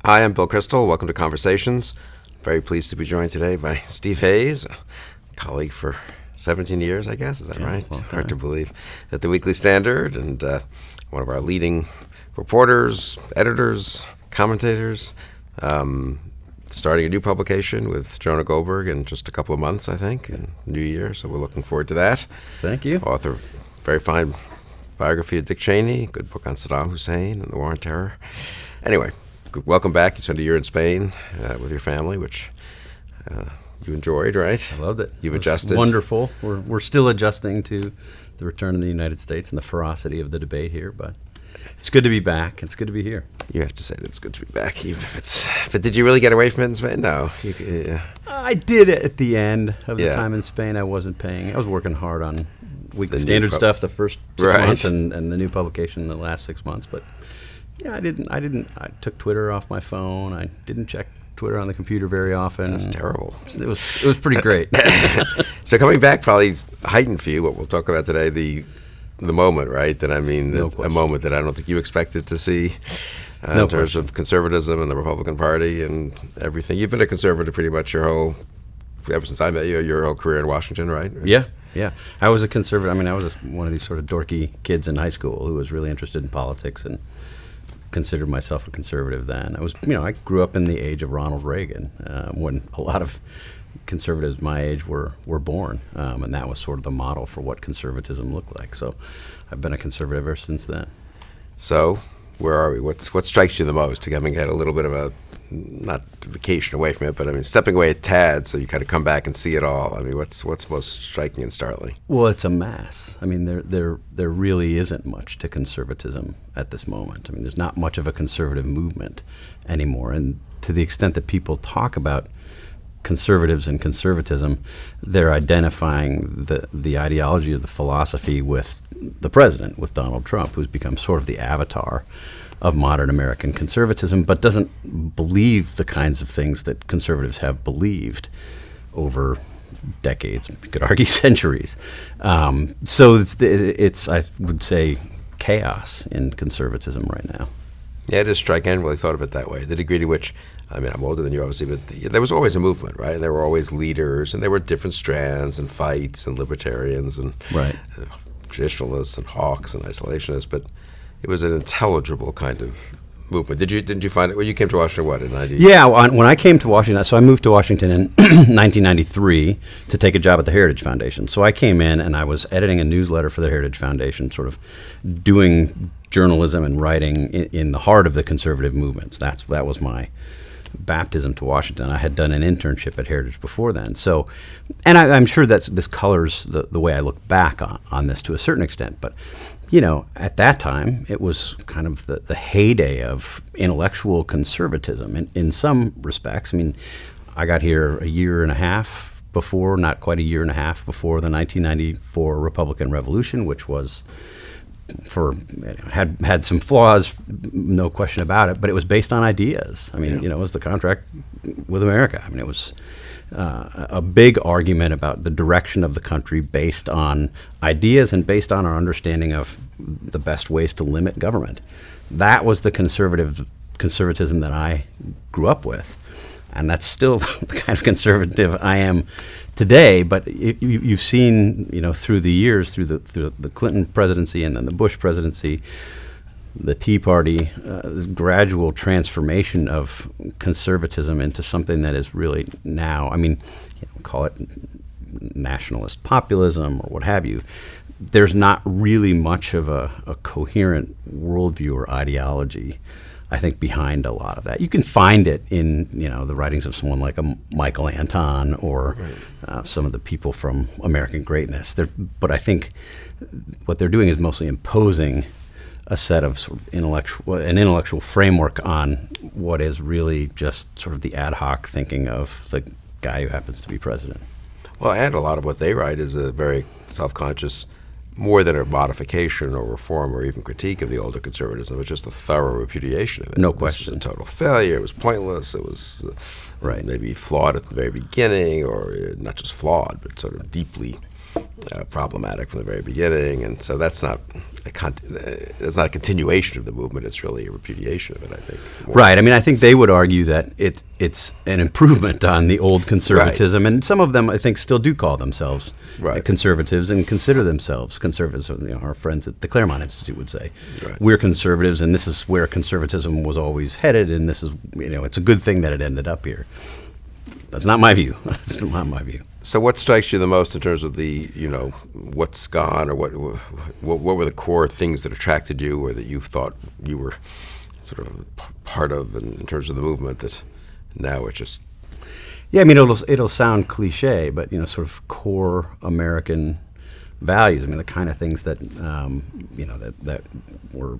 Hi, I'm Bill Crystal. Welcome to Conversations. Very pleased to be joined today by Steve Hayes, a colleague for 17 years, I guess. Is that right? Well, hard to believe. At the Weekly Standard, and one of our leading reporters, editors, commentators. Starting a new publication with Jonah Goldberg in just a couple of months, I think, in the new year. So we're looking forward to that. Thank you. Author of very fine biography of Dick Cheney, good book on Saddam Hussein and the War on Terror. Anyway, welcome back. You spent a year in Spain with your family, which you enjoyed, right? I loved it. You've it was adjusted. Wonderful. We're still adjusting to the return of the United States and the ferocity of the debate here, but it's good to be back. It's good to be here. You have to say that it's good to be back, even if it's... But did you really get away from it in Spain? No. I did it at the end of the Yeah. time in Spain. I wasn't paying. I was working hard on Weekly The new Standard stuff the first 6 Right. months and the new publication the last 6 months. But yeah, I took Twitter off my phone. I didn't check Twitter on the computer very often. That's terrible. It was pretty great. So coming back probably heightened for you, what we'll talk about today, the moment, right? That I mean, No a question. moment that I don't think you expected to see No in terms question. of conservatism and the Republican Party and everything. You've been a conservative pretty much ever since I met you, your whole career in Washington, right? Yeah. I was a conservative. I mean, I was one of these sort of dorky kids in high school who was really interested in politics and considered myself a conservative then. I grew up in the age of Ronald Reagan, when a lot of conservatives my age were born, and that was sort of the model for what conservatism looked like. So I've been a conservative ever since then. So where are we? What strikes you the most? To having had a little bit of a, not vacation away from it, but I mean stepping away a tad so you kind of come back and see it all. I mean, what's most striking and startling? Well, it's a mess. I mean, there really isn't much to conservatism at this moment. I mean, there's not much of a conservative movement anymore. And to the extent that people talk about conservatives and conservatism, they're identifying the ideology of the philosophy with the president, with Donald Trump, who's become sort of the avatar of modern American conservatism, but doesn't believe the kinds of things that conservatives have believed over decades, you could argue centuries. So it's, I would say, chaos in conservatism right now. Yeah, it is striking. I hadn't really thought of it that way. The degree to which, I mean, I'm older than you, obviously, but there was always a movement, right? There were always leaders, and there were different strands and fights and libertarians and Right. Traditionalists and hawks and isolationists, but it was an intelligible kind of movement. Didn't you find it? Well, you came to Washington, what, in 90? Yeah, when I came to Washington, so I moved to Washington in 1993 to take a job at the Heritage Foundation. So I came in and I was editing a newsletter for the Heritage Foundation, sort of doing journalism and writing in the heart of the conservative movements. That was my baptism to Washington. I had done an internship at Heritage before then. So, and I'm sure this colors the way I look back on this to a certain extent. But at that time, it was kind of the heyday of intellectual conservatism in some respects. I mean, I got here a year and a half before, not quite a year and a half before the 1994 Republican Revolution, which was had some flaws, no question about it, but it was based on ideas. I mean, it was the contract with America. I mean, it was a big argument about the direction of the country based on ideas and based on our understanding of the best ways to limit government. That was the conservatism that I grew up with, and that's still the kind of conservative I am today. But you've seen, through the years, through the Clinton presidency and then the Bush presidency, the Tea Party, gradual transformation of conservatism into something that is really now, I mean, call it nationalist populism or what have you. There's not really much of a coherent worldview or ideology, I think, behind a lot of that. You can find it in the writings of someone like a Michael Anton or some of the people from American Greatness. But I think what they're doing is mostly imposing a set of sort of intellectual framework on what is really just sort of the ad hoc thinking of the guy who happens to be president. Well, and a lot of what they write is a very self-conscious, more than a modification or reform or even critique of the older conservatism. It was just a thorough repudiation of it. No This question. was a total failure. It was pointless. It was Right. maybe flawed at the very beginning, or not just flawed, but sort of deeply problematic from the very beginning, and so that's not it's not a continuation of the movement. It's really a repudiation of it, I think. Right. I mean, I think they would argue that it's an improvement on the old conservatism, and some of them, I think, still do call themselves conservatives and consider themselves conservatives. Our friends at the Claremont Institute would say, we're conservatives, and this is where conservatism was always headed, and this is, it's a good thing that it ended up here. That's not my view. That's not my view. So what strikes you the most in terms of the, what's gone, or what were the core things that attracted you, or that you thought you were sort of part of in terms of the movement that now it just... Yeah, I mean, it'll sound cliche, but, sort of core American values. I mean, the kind of things that, that were...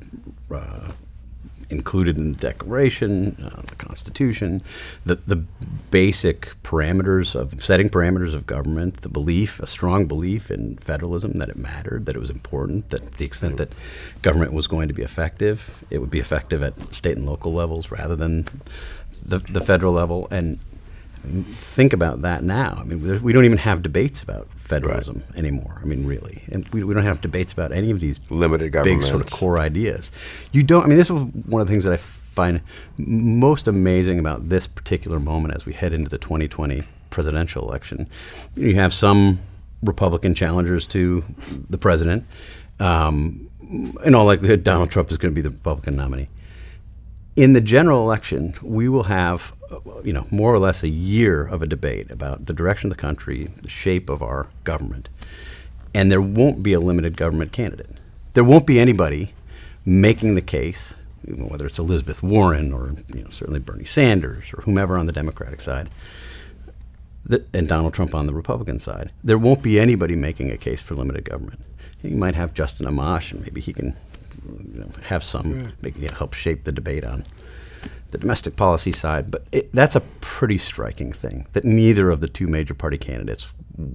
included in the Declaration, the Constitution, the basic parameters of setting parameters of government, a strong belief in federalism, that it mattered, that it was important, that to the extent that government was going to be effective, it would be effective at state and local levels rather than the federal level. And think about that now. I mean, we don't even have debates about federalism anymore. I mean, really. And we don't have debates about any of these limited government, big sort of core ideas. This was one of the things that I find most amazing about this particular moment as we head into the 2020 presidential election. You have some Republican challengers to the president. In all likelihood, Donald Trump is going to be the Republican nominee. In the general election, we will have, more or less a year of a debate about the direction of the country, the shape of our government, and there won't be a limited government candidate. There won't be anybody making the case, whether it's Elizabeth Warren or certainly Bernie Sanders or whomever on the Democratic side, and Donald Trump on the Republican side. There won't be anybody making a case for limited government. You might have Justin Amash, and maybe he can have some, help shape the debate on the domestic policy side. But that's a pretty striking thing, that neither of the two major party candidates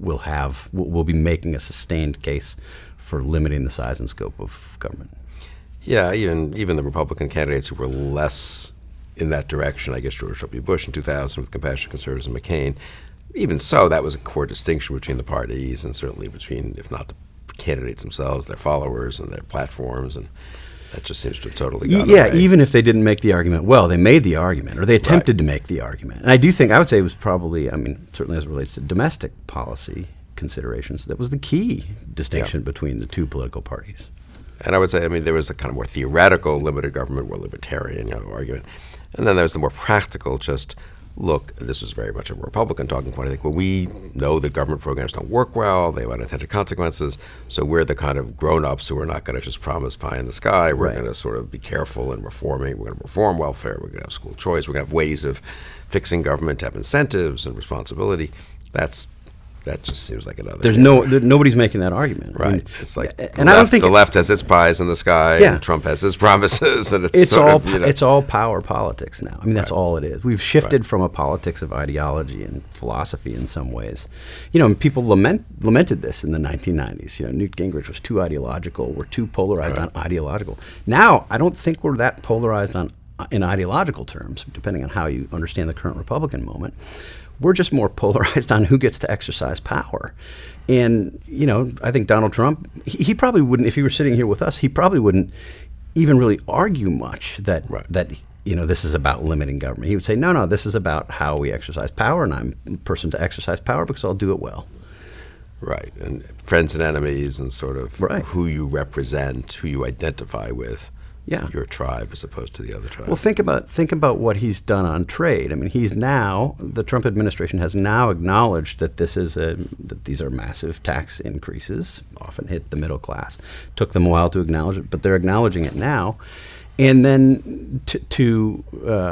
will be making a sustained case for limiting the size and scope of government. Yeah, even the Republican candidates who were less in that direction, I guess George W. Bush in 2000 with Compassionate Conservatives and McCain, even so, that was a core distinction between the parties, and certainly between, if not the candidates themselves, their followers and their platforms, and that just seems to have totally gone away. Even if they didn't make the argument well, they made the argument, or they attempted to make the argument. And I would say it was probably, certainly as it relates to domestic policy considerations, that was the key distinction between the two political parties. And I would say, there was a kind of more theoretical limited government, more libertarian argument. And then there was the more practical, just, look, this was very much a Republican talking point. I think, we know that government programs don't work well, they have unintended consequences, so we're the kind of grown-ups who are not going to just promise pie in the sky. We're going to sort of be careful in reforming. We're going to reform welfare. We're going to have school choice. We're going to have ways of fixing government to have incentives and responsibility. That just seems like another. Nobody's making that argument. Right. It's like the left has its pies in the sky, and Trump has his promises, and it's all power politics now. That's all it is. We've shifted from a politics of ideology and philosophy in some ways. And people lamented this in the 1990s. Newt Gingrich was too ideological. We're too polarized on ideological. Now, I don't think we're that polarized in ideological terms, depending on how you understand the current Republican moment. We're just more polarized on who gets to exercise power. And, I think Donald Trump, he probably wouldn't, if he were sitting here with us, he probably wouldn't even really argue much that this is about limiting government. He would say, no, this is about how we exercise power, and I'm a person to exercise power because I'll do it well. Right. And friends and enemies, and sort of who you represent, who you identify with. Your tribe as opposed to the other tribe. Well, think about what he's done on trade. The Trump administration has now acknowledged that that these are massive tax increases, often hit the middle class. Took them a while to acknowledge it, but they're acknowledging it now. And then to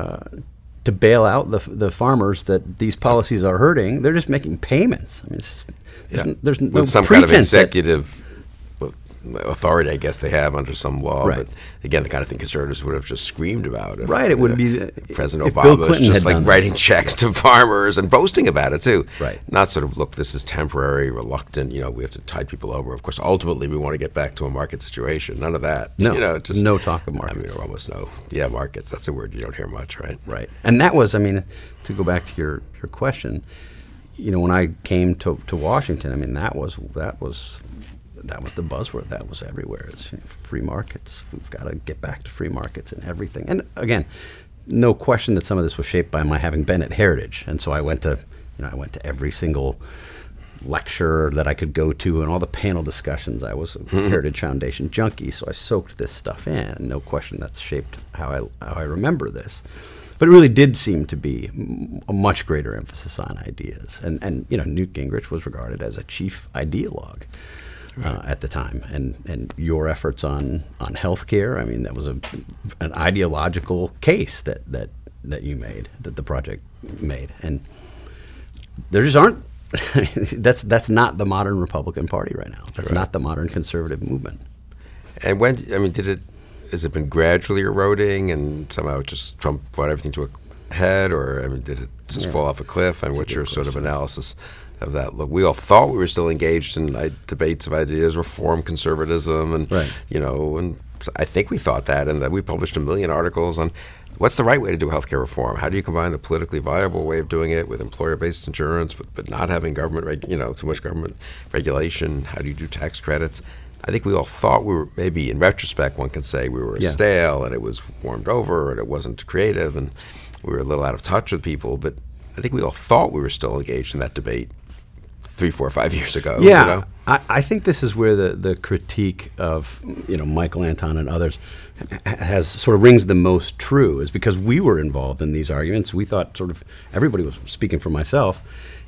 bail out the farmers that these policies are hurting, they're just making payments. There's no with some kind of executive authority, I guess they have under some law, but again, the kind of thing conservatives would have just screamed about. It would be President Obama was just like writing checks to farmers and boasting about it too. Right. Not sort of, look, this is temporary, reluctant. We have to tide people over. Of course, ultimately, we want to get back to a market situation. None of that. No, just no talk of markets. Almost no. Yeah, markets. That's a word you don't hear much, right? Right. And that was, to go back to your question. when I came to Washington, I mean, that was the buzzword that was everywhere. It's free markets. We've got to get back to free markets and everything. And again, no question that some of this was shaped by my having been at Heritage, and so I went to every single lecture that I could go to and all the panel discussions. I was a Heritage Foundation junkie, so I soaked this stuff in. And no question that's shaped how I remember this. But it really did seem to be a much greater emphasis on ideas. And Newt Gingrich was regarded as a chief ideologue at the time. And your efforts on healthcare, I mean, that was an ideological case that you made, that the project made. And there just aren't. That's not the modern Republican Party right now. That's not the modern conservative movement. And has it been gradually eroding and somehow just Trump brought everything to a head, or did it just fall off a cliff? And what's your sort of analysis of that? Look, we all thought we were still engaged in debates of ideas, reform, conservatism, and and I think we thought that, and that we published 1 million articles on what's the right way to do healthcare reform. How do you combine the politically viable way of doing it with employer-based insurance, but not having government, too much government regulation? How do you do tax credits? I think we all thought we were, maybe in retrospect, one can say we were stale and it was warmed over and it wasn't creative and we were a little out of touch with people. But I think we all thought we were still engaged in that debate 3, 4, 5 years ago. Yeah, I think this is where the critique of Michael Anton and others has sort of rings the most true, is because we were involved in these arguments. We thought sort of everybody was, speaking for myself,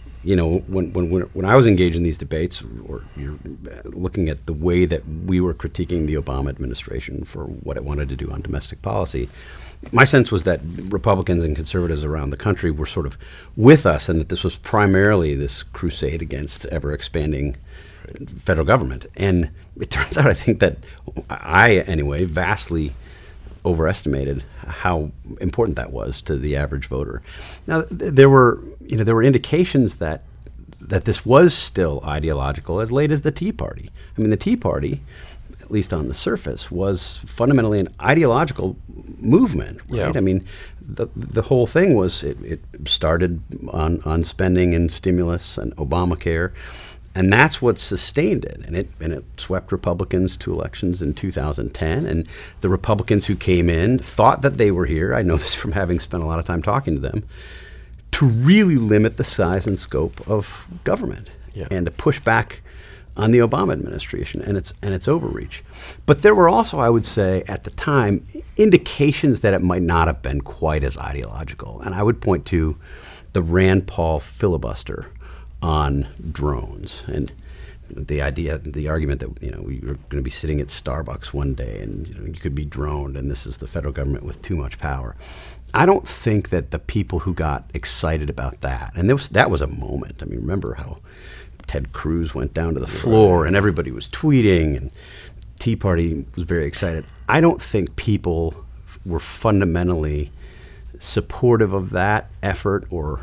when I was engaged in these debates, or you're looking at the way that we were critiquing the Obama administration for what it wanted to do on domestic policy, my sense was that Republicans and conservatives around the country were sort of with us, and that this was primarily this crusade against ever-expanding federal government. And it turns out, I think that I, anyway, vastly overestimated how important that was to the average voter. Now, there were indications that this was still ideological as late as the Tea Party. I mean, the Tea Party, at least on the surface, was fundamentally an ideological movement, right? Yeah. I mean, the whole thing was it started on spending and stimulus and Obamacare, and that's what sustained it. And it swept Republicans to elections in 2010. And the Republicans who came in thought that they were here, I know this from having spent a lot of time talking to them, to really limit the size and scope of government and to push back on the Obama administration and its overreach. But there were also, I would say, at the time, indications that it might not have been quite as ideological. And I would point to the Rand Paul filibuster on drones, and the argument that we were going to be sitting at Starbucks one day and you could be droned, and this is the federal government with too much power. I don't think that the people who got excited about that, and that was a moment. I mean, remember how Ted Cruz went down to the floor and everybody was tweeting, and Tea Party was very excited. I don't think people were fundamentally supportive of that effort or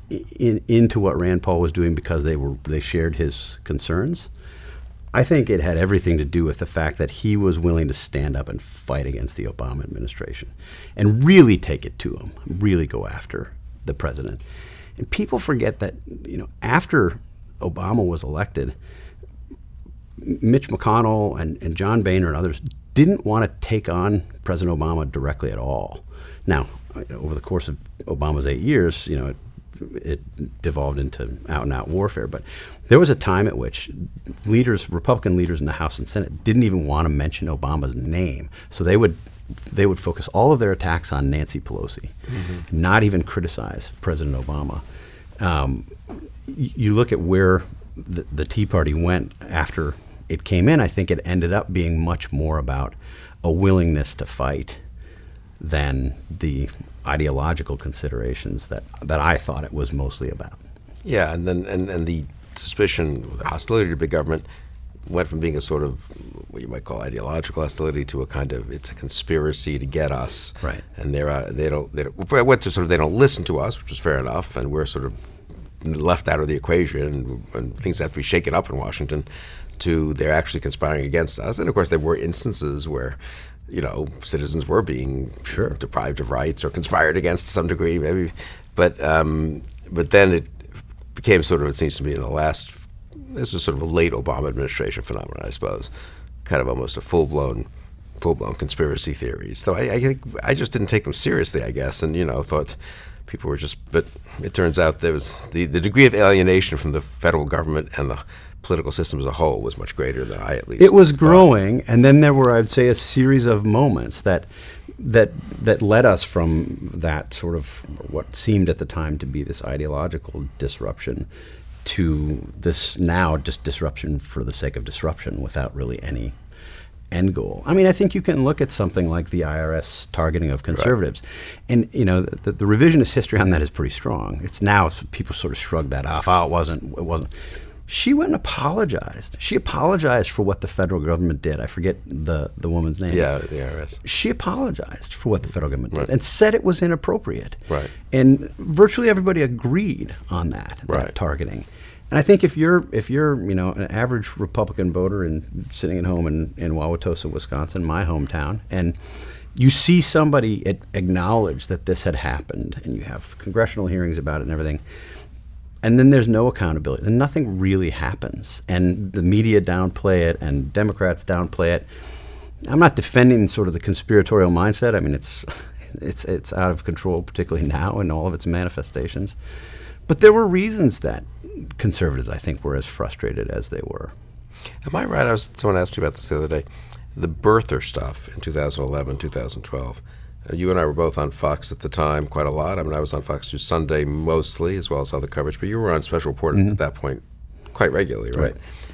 into what Rand Paul was doing because they shared his concerns. I think it had everything to do with the fact that he was willing to stand up and fight against the Obama administration and really take it to him, really go after the president. And people forget that, after Obama was elected, Mitch McConnell and John Boehner and others didn't want to take on President Obama directly at all. Now, over the course of Obama's 8 years, it devolved into out-and-out warfare. But there was a time at which Republican leaders in the House and Senate didn't even want to mention Obama's name. So they would focus all of their attacks on Nancy Pelosi, not even criticize President Obama. You look at where the Tea Party went after it came in, I think it ended up being much more about a willingness to fight than the ideological considerations that I thought it was mostly about. Yeah, and then and the suspicion, the hostility to big government went from being a sort of what you might call ideological hostility to a kind of it's a conspiracy to get us. Right. And they don't listen to us, which is fair enough, and we're sort of left out of the equation, and things have to be shaken up in Washington. To they're actually conspiring against us, and of course there were instances where citizens were being deprived of rights or conspired against to some degree, maybe. But then became sort of, it seems to me, this was sort of a late Obama administration phenomenon, I suppose, kind of almost a full-blown conspiracy theories. So I think I just didn't take them seriously, I guess, and thought people were just. But it turns out there was the degree of alienation from the federal government and the political system as a whole was much greater than I at least. It was growing, and then there were, I'd say, a series of moments that led us from that sort of what seemed at the time to be this ideological disruption to this now just disruption for the sake of disruption without really any end goal. I mean, I think you can look at something like the IRS targeting of conservatives, and the revisionist history on that is pretty strong. It's now people sort of shrug that off. Oh, it wasn't. She went and apologized. She apologized for what the federal government did. I forget the woman's name. Yeah, the IRS. She apologized for what the federal government did and said it was inappropriate. Right. And virtually everybody agreed on that targeting. And I think if you're an average Republican voter and sitting at home in Wauwatosa, Wisconsin, my hometown, and you see somebody acknowledge that this had happened, and you have congressional hearings about it and everything, and then there's no accountability, and nothing really happens, and the media downplay it, and Democrats downplay it. I'm not defending sort of the conspiratorial mindset. I mean, it's out of control, particularly now in all of its manifestations. But there were reasons that conservatives, I think, were as frustrated as they were. Am I right? Someone asked me about this the other day. The birther stuff in 2011, 2012. You and I were both on Fox at the time quite a lot. I mean, I was on Fox News Sunday mostly, as well as other coverage, but you were on special reporting at that point quite regularly, right?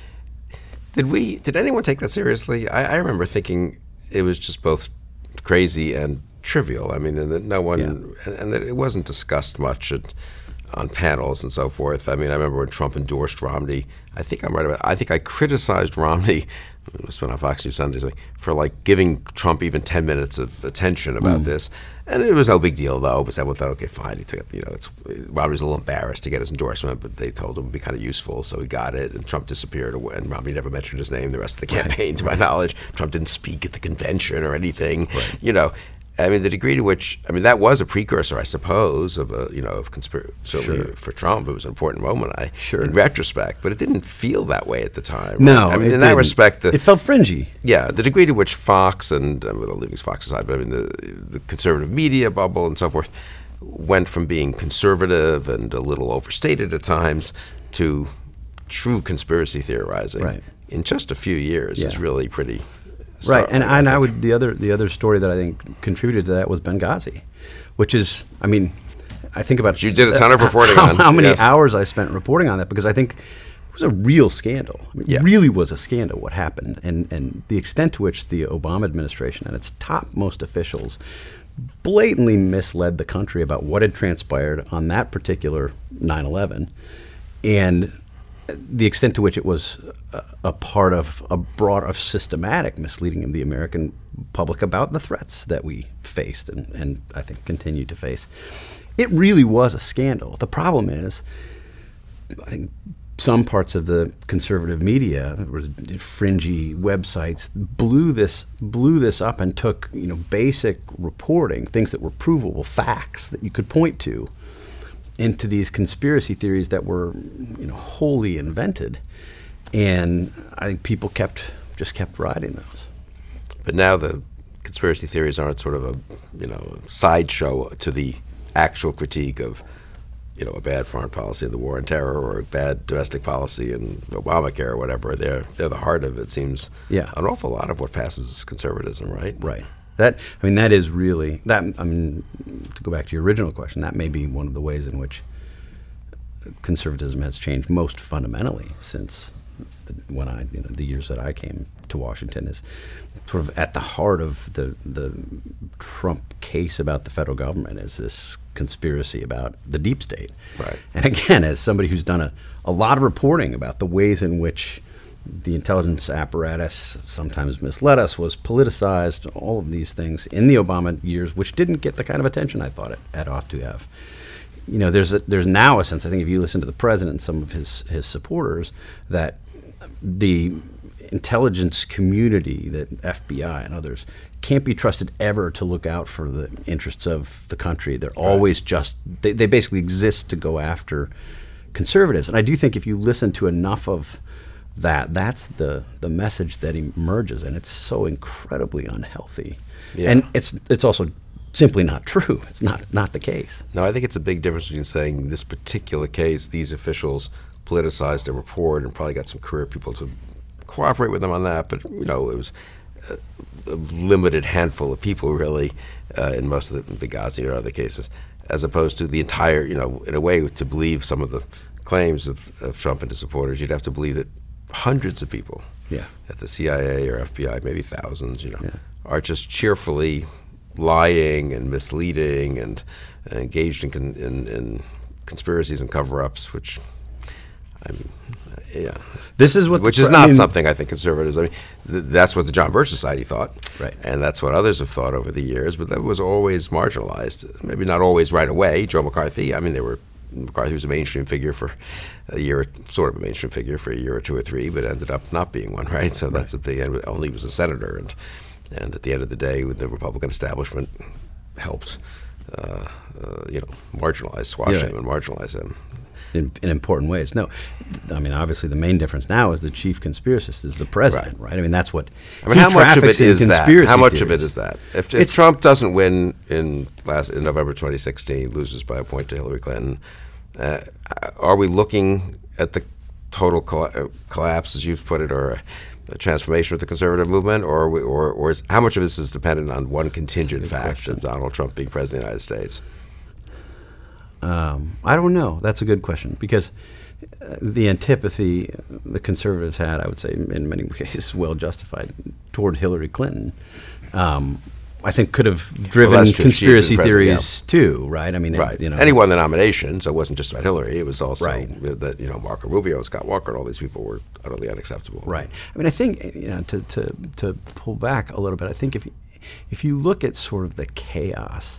Did anyone take that seriously? I remember thinking it was just both crazy and trivial. I mean, and that no one, and that it wasn't discussed much on panels and so forth. I mean, I remember when Trump endorsed Romney. I think I'm right about. I think I criticized Romney. It was on Fox News Sundays for giving Trump even 10 minutes of attention about this, and it was no big deal though. Because everyone thought, okay, fine. He took it. Romney's a little embarrassed to get his endorsement, but they told him it would be kind of useful, so he got it. And Trump disappeared, and Romney never mentioned his name the rest of the campaign, to my knowledge. Trump didn't speak at the convention or anything. Right. I mean, the degree to which, that was a precursor, I suppose, of conspiracy. Certainly for Trump, it was an important moment, in retrospect, but it didn't feel that way at the time. No, right? I mean, in that respect, it felt fringy. Yeah, the degree to which Fox and, leaving Fox aside, but the conservative media bubble and so forth went from being conservative and a little overstated at times to true conspiracy theorizing in just a few years is really pretty. Right, and I would the other story that I think contributed to that was Benghazi, which is, I think about you did a ton of reporting on how many hours I spent reporting on that, because I think it was a real scandal. It really was a scandal what happened, and the extent to which the Obama administration and its topmost officials blatantly misled the country about what had transpired on that particular 9/11, and the extent to which it was a part of a broader, systematic misleading of the American public about the threats that we faced and I think continue to face. It really was a scandal. The problem is, I think some parts of the conservative media, fringy websites, blew this up and took basic reporting, things that were provable, facts that you could point to, into these conspiracy theories that were, wholly invented, and I think people just kept riding those. But now the conspiracy theories aren't sort of a sideshow to the actual critique of, a bad foreign policy in the war on terror or a bad domestic policy in Obamacare or whatever. They're the heart of it. Seems an awful lot of what passes as conservatism, right? Right. That is really that. To go back to your original question, that may be one of the ways in which conservatism has changed most fundamentally since the years that I came to Washington, is sort of at the heart of the Trump case about the federal government is this conspiracy about the deep state. Right. And again, as somebody who's done a lot of reporting about the ways in which the intelligence apparatus sometimes misled us, was politicized, all of these things in the Obama years, which didn't get the kind of attention I thought it ought to have. There's now a sense, I think if you listen to the president and some of his supporters, that the intelligence community, that FBI and others, can't be trusted ever to look out for the interests of the country. They're always they basically exist to go after conservatives. And I do think if you listen to enough of that, that's the message that emerges, and it's so incredibly unhealthy. Yeah. And it's also simply not true. It's not the case. No, I think it's a big difference between saying this particular case, these officials politicized a report and probably got some career people to cooperate with them on that, but it was a limited handful of people really in most of the Benghazi or other cases, as opposed to the entire, in a way, to believe some of the claims of Trump and his supporters, you'd have to believe that hundreds of people at the CIA or FBI, maybe thousands, are just cheerfully lying and misleading and engaged in conspiracies and cover-ups, which, this is what which is not something I think conservatives. That's what the John Birch Society thought, right? And that's what others have thought over the years. But that was always marginalized. Maybe not always right away. Joe McCarthy. McCarthy was a mainstream figure for a year, sort of a mainstream figure for a year or two or three, but ended up not being one, right? So that's a big. Only was a senator, and at the end of the day, the Republican establishment helped, squash him and marginalize him. In important ways. No, obviously the main difference now is the chief conspiracist is the president, right? That's what. How much of it is that? How much of it is that? If Trump doesn't win in November 2016, loses by a point to Hillary Clinton, are we looking at the total collapse, as you've put it, or a transformation of the conservative movement, or is, how much of this is dependent on one contingent fact of Donald Trump being president of the United States? I don't know. That's a good question, because the antipathy the conservatives had, I would say, in many ways, well justified toward Hillary Clinton, I think could have driven conspiracy theories too, right? Right. And he won the nomination, so it wasn't just about Hillary. It was also that Marco Rubio, Scott Walker, and all these people were utterly unacceptable. Right. I think to pull back a little bit, I think if you look at sort of the chaos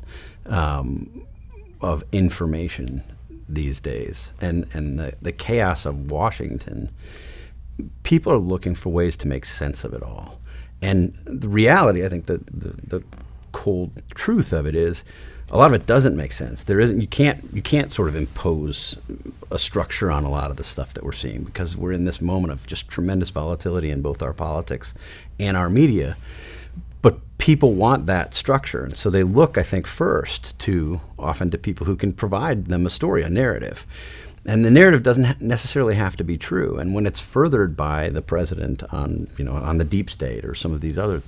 of information these days and the chaos of Washington, people are looking for ways to make sense of it all. And the reality, I think, the cold truth of it is, a lot of it doesn't make sense. There isn't. You can't sort of impose a structure on a lot of the stuff that we're seeing, because we're in this moment of just tremendous volatility in both our politics and our media. But people want that structure, and so they look, I think, first often to people who can provide them a story, a narrative. And the narrative doesn't necessarily have to be true. And when it's furthered by the president on the deep state or some of these other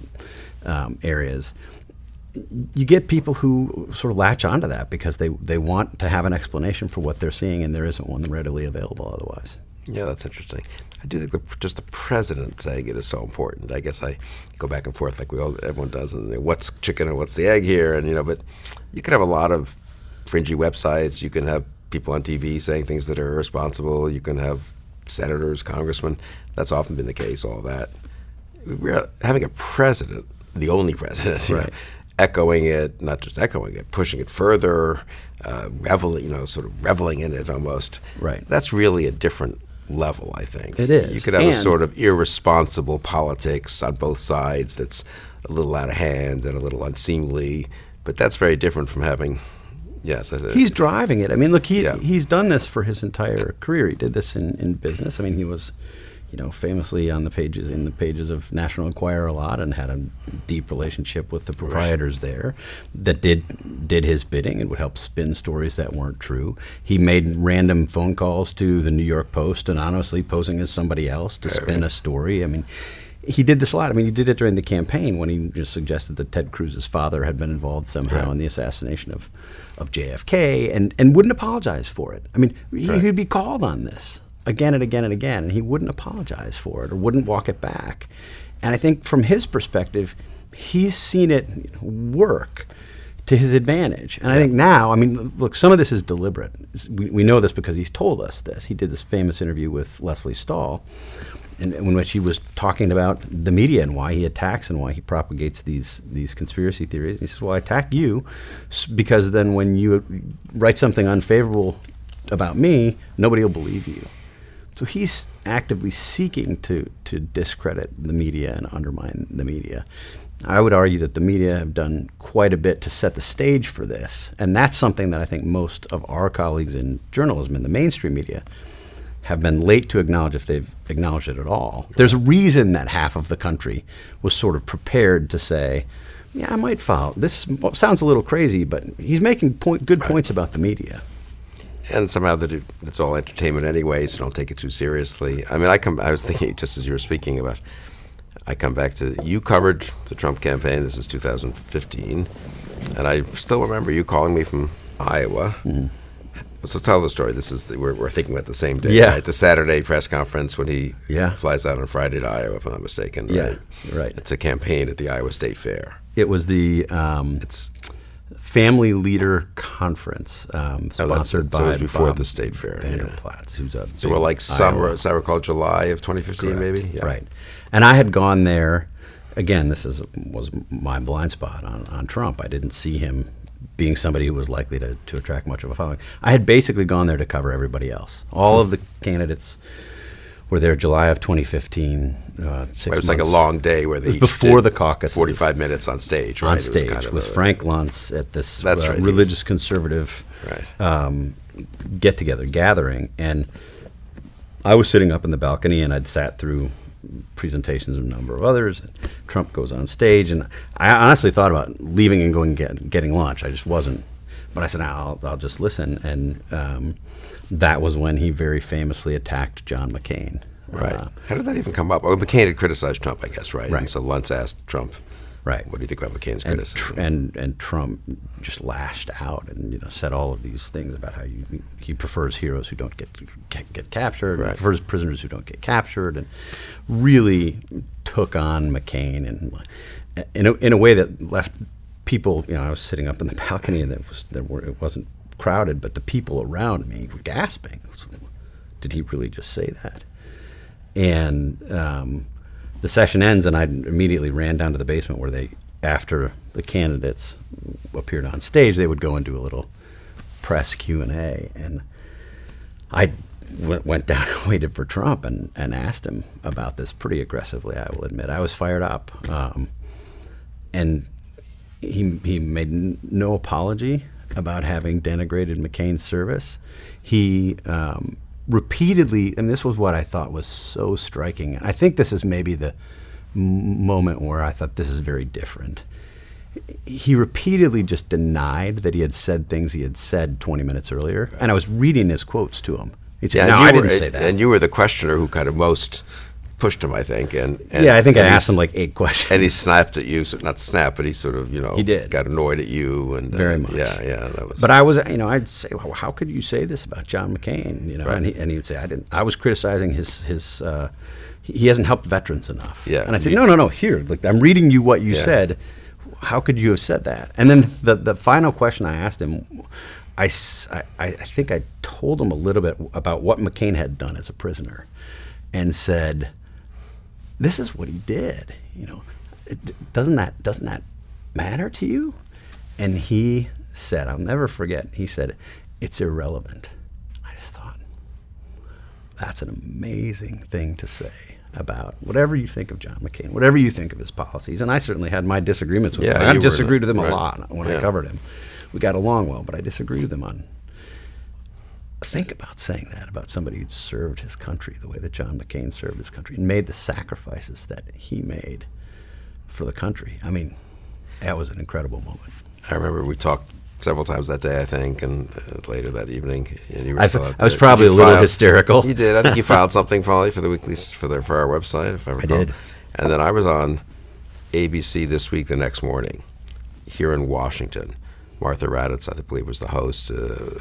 areas, you get people who sort of latch onto that because they want to have an explanation for what they're seeing, and there isn't one readily available otherwise. Yeah, that's interesting. I do think just the president saying it is so important. I guess I go back and forth like everyone does, and what's chicken and what's the egg here, and but you can have a lot of fringy websites. You can have people on TV saying things that are irresponsible. You can have senators, congressmen. That's often been the case. All that. We're having a president, the only president, right, echoing it, not just echoing it, pushing it further, sort of reveling in it almost. Right. That's really a different level, I think. It is. You could have a sort of irresponsible politics on both sides that's a little out of hand and a little unseemly, but that's very different from having, he's driving it. Look, he's done this for his entire career. He did this in business. He was, famously in the pages of National Enquirer a lot, and had a deep relationship with the proprietors there that did his bidding and would help spin stories that weren't true. He made random phone calls to the New York Post anonymously, posing as somebody else to spin a story. He did this a lot. He did it during the campaign when he just suggested that Ted Cruz's father had been involved somehow in the assassination of JFK, and wouldn't apologize for it. He'd be called on this again and again and again, and he wouldn't apologize for it or wouldn't walk it back. And I think from his perspective, he's seen it work to his advantage. And I think now, look, some of this is deliberate. We know this because he's told us this. He did this famous interview with Lesley Stahl, in which he was talking about the media and why he attacks and why he propagates these conspiracy theories. And he says, well, I attack you because then when you write something unfavorable about me, nobody will believe you. So he's actively seeking to discredit the media and undermine the media. I would argue that the media have done quite a bit to set the stage for this. And that's something that I think most of our colleagues in journalism, in the mainstream media, have been late to acknowledge, if they've acknowledged it at all. There's a reason that half of the country was sort of prepared to say, yeah, I might follow. This sounds a little crazy, but he's making good points about the media. And somehow that it's all entertainment anyway, so don't take it too seriously. I mean, I was thinking, just as you were speaking about, I come back to, you covered the Trump campaign, this is 2015, and I still remember you calling me from Iowa. Mm-hmm. So tell the story. This is we're thinking about the same day, right? The Saturday press conference when he flies out on Friday to Iowa, if I'm not mistaken. Right. It's a campaign at the Iowa State Fair. It was the it's Family Leader Conference, sponsored by. So it was before Bob the State Fair. Vanderplatz, who's a so we're like summer, as I recall, July of 2015, Correct. Maybe. Yeah. Right. And I had gone there. Again, this was my blind spot on Trump. I didn't see him being somebody who was likely to attract much of a following. I had basically gone there to cover everybody else. All of the candidates were there July of 2015. 6 months. It was like a long day where they each before the caucus. 45 minutes on stage, right? On stage kind of with Frank Luntz at this right, religious conservative get-together, gathering. And I was sitting up in the balcony, and I'd sat through presentations of a number of others. And Trump goes on stage, and I honestly thought about leaving and going getting lunch. I just wasn't. But I said, I'll just listen. And that was when he very famously attacked John McCain. Right. How did that even come up? Well, McCain had criticized Trump, I guess, right? And so Luntz asked Trump, right, what do you think about McCain's criticism? And Trump just lashed out and said all of these things about how he prefers heroes who don't get captured, right. prefers prisoners who don't get captured, and really took on McCain and in a way that left people. I was sitting up in the balcony, and it wasn't crowded, but the people around me were gasping. So, did he really just say that? And the session ends, and I immediately ran down to the basement where after the candidates appeared on stage, they would go and do a little press Q&A. And I went down and waited for Trump and asked him about this pretty aggressively, I will admit. I was fired up. And he made no apology about having denigrated McCain's service. He repeatedly, and this was what I thought was so striking, and I think this is maybe the moment where I thought this is very different. He repeatedly just denied that he had said things he had said 20 minutes earlier, and I was reading his quotes to him. He'd say, no, I didn't say that. And you were the questioner who kind of most pushed him, I think. And I think I asked him like 8 questions. And he snapped at you, so not snapped, but he sort of, he did. Got annoyed at you. And very much. Yeah, that was. But I was, I'd say, well, how could you say this about John McCain? Right. And he would say, I didn't. I was criticizing his he hasn't helped veterans enough. Yeah. And I said, no, here, look, I'm reading you what you said. How could you have said that? And then the final question I asked him, I think I told him a little bit about what McCain had done as a prisoner, and said, this is what he did. Doesn't that matter to you? And he said, I'll never forget, he said, it's irrelevant. I just thought, that's an amazing thing to say about whatever you think of John McCain, whatever you think of his policies. And I certainly had my disagreements with him. I disagreed with him a lot when I covered him. We got along well, but I disagreed with him on. Think about saying that about somebody who'd served his country the way that John McCain served his country and made the sacrifices that he made for the country. I mean, that was an incredible moment. I remember we talked several times that day, I think, and later that evening. And you were I was probably a little hysterical. You did. I think you filed something probably for the weekly for our website, if I recall. I did. And then I was on ABC This Week the next morning here in Washington. Martha Raddatz, I believe, was the host.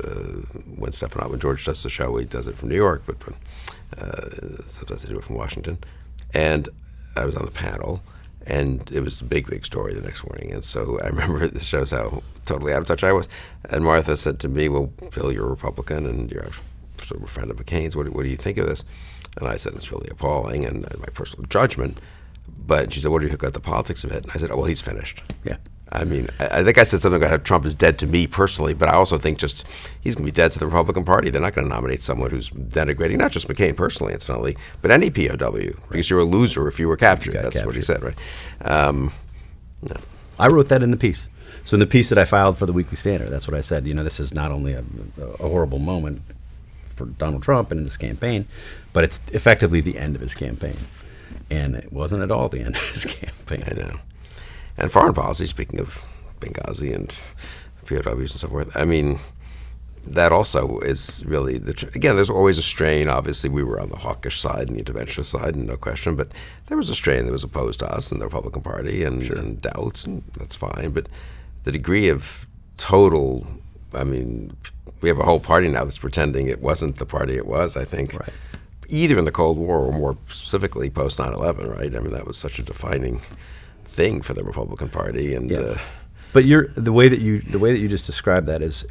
When George does the show, he does it from New York, but sometimes they do it from Washington. And I was on the panel, and it was a big story the next morning. And so I remember this shows how totally out of touch I was. And Martha said to me, well, Phil, you're a Republican, and you're sort of a friend of McCain's. What do you think of this? And I said, it's really appalling, and my personal judgment. But she said, what do you think about the politics of it? And I said, oh, well, he's finished. Yeah. I mean, I think I said something about how Trump is dead to me personally, but I also think just he's going to be dead to the Republican Party. They're not going to nominate someone who's denigrating not just McCain personally, incidentally, but any POW, because you're a loser if you were captured. That's what he said, right? No. I wrote that in the piece. So in the piece that I filed for the Weekly Standard, that's what I said. This is not only a horrible moment for Donald Trump and in this campaign, but it's effectively the end of his campaign. And it wasn't at all the end of his campaign. I know. And foreign policy, speaking of Benghazi and POWs and so forth, I mean, that also is really, again, there's always a strain. Obviously, we were on the hawkish side and the interventionist side, and no question, but there was a strain that was opposed to us and the Republican Party and doubts, and that's fine. But the degree of total, I mean, we have a whole party now that's pretending it wasn't the party it was, I think, right. Either in the Cold War or more specifically post 9/11, right? I mean, that was such a defining thing for the Republican Party, and but the way that you just described that is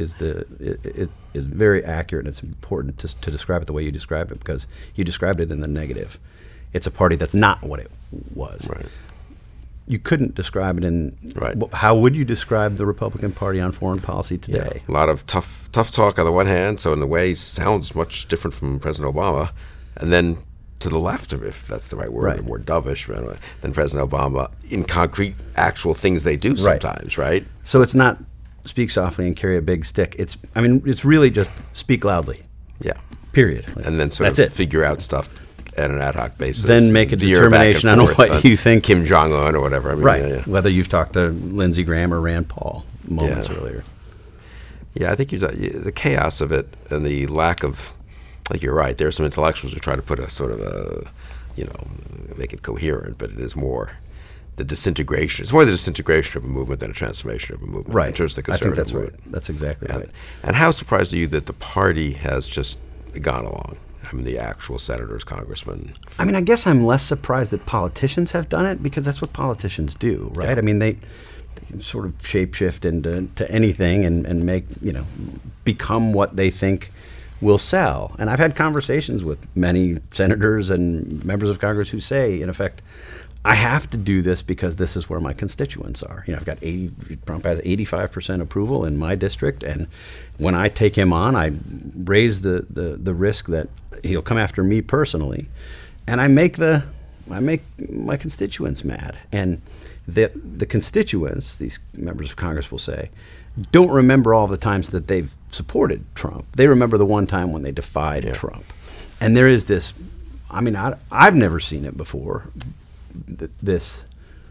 very accurate, and it's important to describe it the way you described it, because you described it in the negative. It's a party that's not what it was. Right. You couldn't describe it in. Right. How would you describe the Republican Party on foreign policy today? Yeah. A lot of tough talk on the one hand, so in a way sounds much different from President Obama, and then to the left of it, if that's the right word, right. More dovish than President Obama in concrete, actual things they do sometimes, right? So it's not speak softly and carry a big stick. It's really just speak loudly. Yeah. Period. And then sort of figure out stuff at an ad hoc basis. Then make a determination on what you think. Kim Jong-un or whatever. I mean, right. Whether you've talked to Lindsey Graham or Rand Paul moments earlier. Yeah, I think the chaos of it and the lack of, like, you're right, there are some intellectuals who try to put a sort of a, make it coherent, but it is more the disintegration. It's more the disintegration of a movement than a transformation of a movement. Right. In terms of the conservative I think that's movement. right. That's exactly right. And how surprised are you that the party has just gone along? I mean, the actual senators, congressmen. I mean, I guess I'm less surprised that politicians have done it, because that's what politicians do, right? Yeah. I mean, they can sort of shapeshift into anything and make, become what they think will sell. And I've had conversations with many senators and members of Congress who say, in effect, I have to do this because this is where my constituents are. I've got Trump has 85% approval in my district, and when I take him on, I raise the risk that he'll come after me personally, and I make my constituents mad. And the constituents, these members of Congress will say, don't remember all the times that they've supported Trump. They remember the one time when they defied Trump. And there is this, I mean, I've never seen it before, this